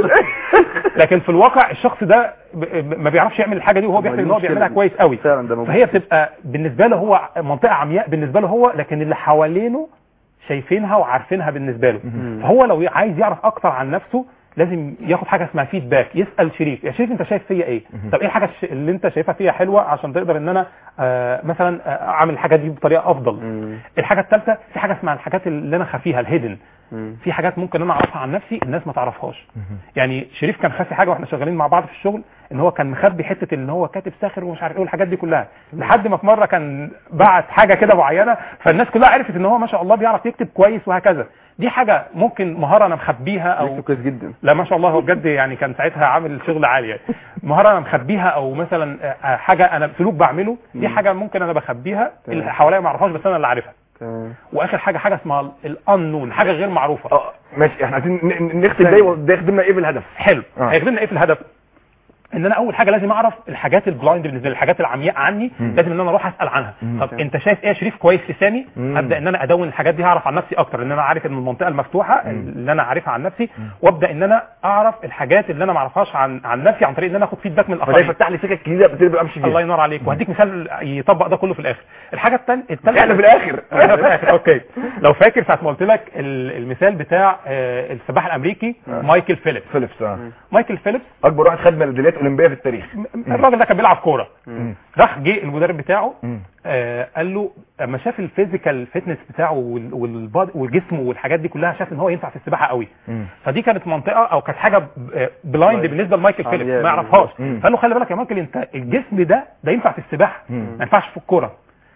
[SPEAKER 8] لكن في الواقع الشخص ده ما بيعرفش يعمل الحاجه دي وهو بيحسب ان هو بيعملها كويس قوي. فهي بتبقى بالنسبه له هو منطقه عمياء بالنسبه له هو، لكن اللي حوالينه شايفينها وعارفينها بالنسبه له. فهو لو عايز يعرف اكتر عن نفسه لازم ياخد حاجه اسمها فيدباك. يسال شريف يا شريف انت شايف فيا ايه؟ طب ايه الحاجه اللي انت شايفها فيا حلوه عشان تقدر ان انا مثلا اعمل الحاجه دي بطريقه افضل. الحاجه الثالثه في حاجه اسمها الحاجات اللي انا خفيها الهيدن. في حاجات ممكن انا اعرفها عن نفسي الناس ما تعرفهاش. يعني شريف كان خافي حاجه واحنا شغالين مع بعض في الشغل ان هو كان مخبي حته ان هو كاتب ساخر ومش عارف ايه والحاجات دي كلها، لحد ما في مره كان بعت حاجه كده معينه فالناس كلها عرفت ان هو ما شاء الله بيعرف يكتب كويس وهكذا. دي حاجه ممكن مهاره انا مخبيها او
[SPEAKER 1] كويس جدا.
[SPEAKER 8] لا ما شاء الله هو بجد يعني كان ساعتها عامل شغل عالي يعني. مهاره انا مخبيها او مثلا حاجه انا سلوك بعمله دي حاجه ممكن انا بخبيها اللي حواليا ما يعرفهاش بس انا اللي عارفها. واخر حاجه اسمها الانون، حاجه غير معروفه.
[SPEAKER 2] ماشي. احنا عايزين نختم ده يخدمنا ايه في الهدف؟
[SPEAKER 8] حلو. هيخدمنا ايه في الهدف؟ ان انا اول حاجه لازم اعرف الحاجات البلايند بالنسبه لي، الحاجات العمياء عني لازم ان انا اروح اسال عنها. طب انت شايف ايه يا شريف كويس في سامي؟ ابدا ان انا ادون الحاجات دي هعرف عن نفسي اكتر، ان انا عارف ان المنطقه المفتوحه اللي انا عارفها عن نفسي، وابدا ان انا اعرف الحاجات اللي انا ما اعرفهاش عن نفسي عن طريق ان انا اخد فيدباك من الاخرين.
[SPEAKER 2] فده يفتح لي سكك جديده بتبقى امشي فيها.
[SPEAKER 8] الله ينور عليك. وهديك مثال يطبق ده كله في الاخر. الحاجه الثالثه
[SPEAKER 2] احنا في الاخر
[SPEAKER 8] اوكي. لو فاكر ساعه ما قلت لك المثال بتاع السباح الامريكي مايكل فيليبس. مايكل فيليبس
[SPEAKER 2] اكبر واحد خد ميداليات اولمبيه في التاريخ.
[SPEAKER 8] الراجل ده كان بيلعب كوره. راح جه المدرب بتاعه قال له اما شاف الفيزيكال فيتنس بتاعه والجسم والحاجات دي كلها شاف ان هو ينفع في السباحه قوي. فدي كانت منطقه او كانت حاجه بلايند بالنسبه لمايكل فيليبس ما يعرفهاش. فقال له خلي بالك يا مايكل انت الجسم ده ينفع في السباحه ما ينفعش في الكوره.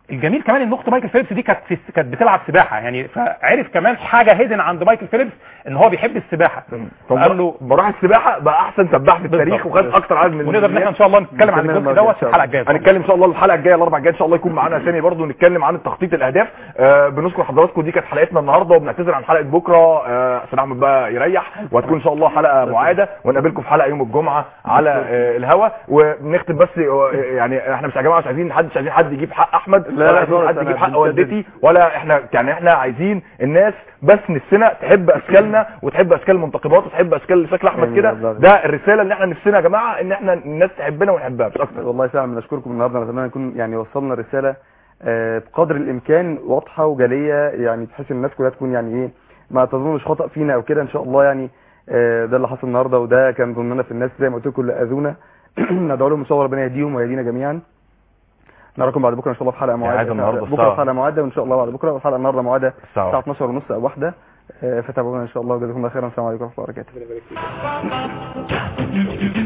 [SPEAKER 8] الجميل كمان ان اخت مايكل فيليبس دي كانت بتلعب سباحه يعني، فعرف كمان حاجه هيدن عند مايكل فيليبس ان هو بيحب السباحه،
[SPEAKER 2] فقال له بروح السباحه بقى احسن سباح في التاريخ وخد اكتر عدد من
[SPEAKER 8] ونقدر ان احنا ان شاء الله نتكلم عن الجزء دوت في الحلقه الجايه.
[SPEAKER 2] هنتكلم ان شاء الله الحلقه الجايه الاربع الجايه ان شاء الله يكون معانا سامي برضو نتكلم عن التخطيط الاهداف. بنشكر حضراتكم، دي كانت حلقتنا النهارده وبنعتذر عن حلقه بكره عشان احمد بقى يريح، وهتكون ان شاء الله حلقه معاده ونقابلكم في حلقه يوم الجمعه على الهوا. ونختم بس يعني احنا مش يا جماعه مش عايزين حد يجيب حق احمد ولا عايزين حد يجيب حق والدتي، ولا احنا يعني احنا عايزين الناس بس نفسنا تحب اشكالنا وتحب اشكال المنتخبات وتحب اشكال شكل احمد كده. ده الرساله اللي احنا نفسنا يا جماعه ان احنا الناس تحبنا ونحبها مش اكتر.
[SPEAKER 1] والله فعلا بنشكركم النهارده، نتمنى نكون يعني وصلنا رساله بقدر الامكان واضحه وجليه، يعني بحيث ان الناس كلها تكون يعني ايه ما تظنش خطا فينا او كده ان شاء الله. يعني ده اللي حصل النهارده، وده كان ضمننا في الناس زي ما قلت لكم اللي اذونا ندعو لهم ان شاء الله ربنا يهديهم ويهدينا جميعا. نراكم بعد بكره ان شاء الله في حلقه معاده، بكره حلقه معاده وان شاء الله بعد بكره، والحلقه النهارده معاده الساعه 12:30 او 1. فتابعونا ان شاء الله وجزاكم الله خيرا. السلام عليكم ورحمه الله وبركاته.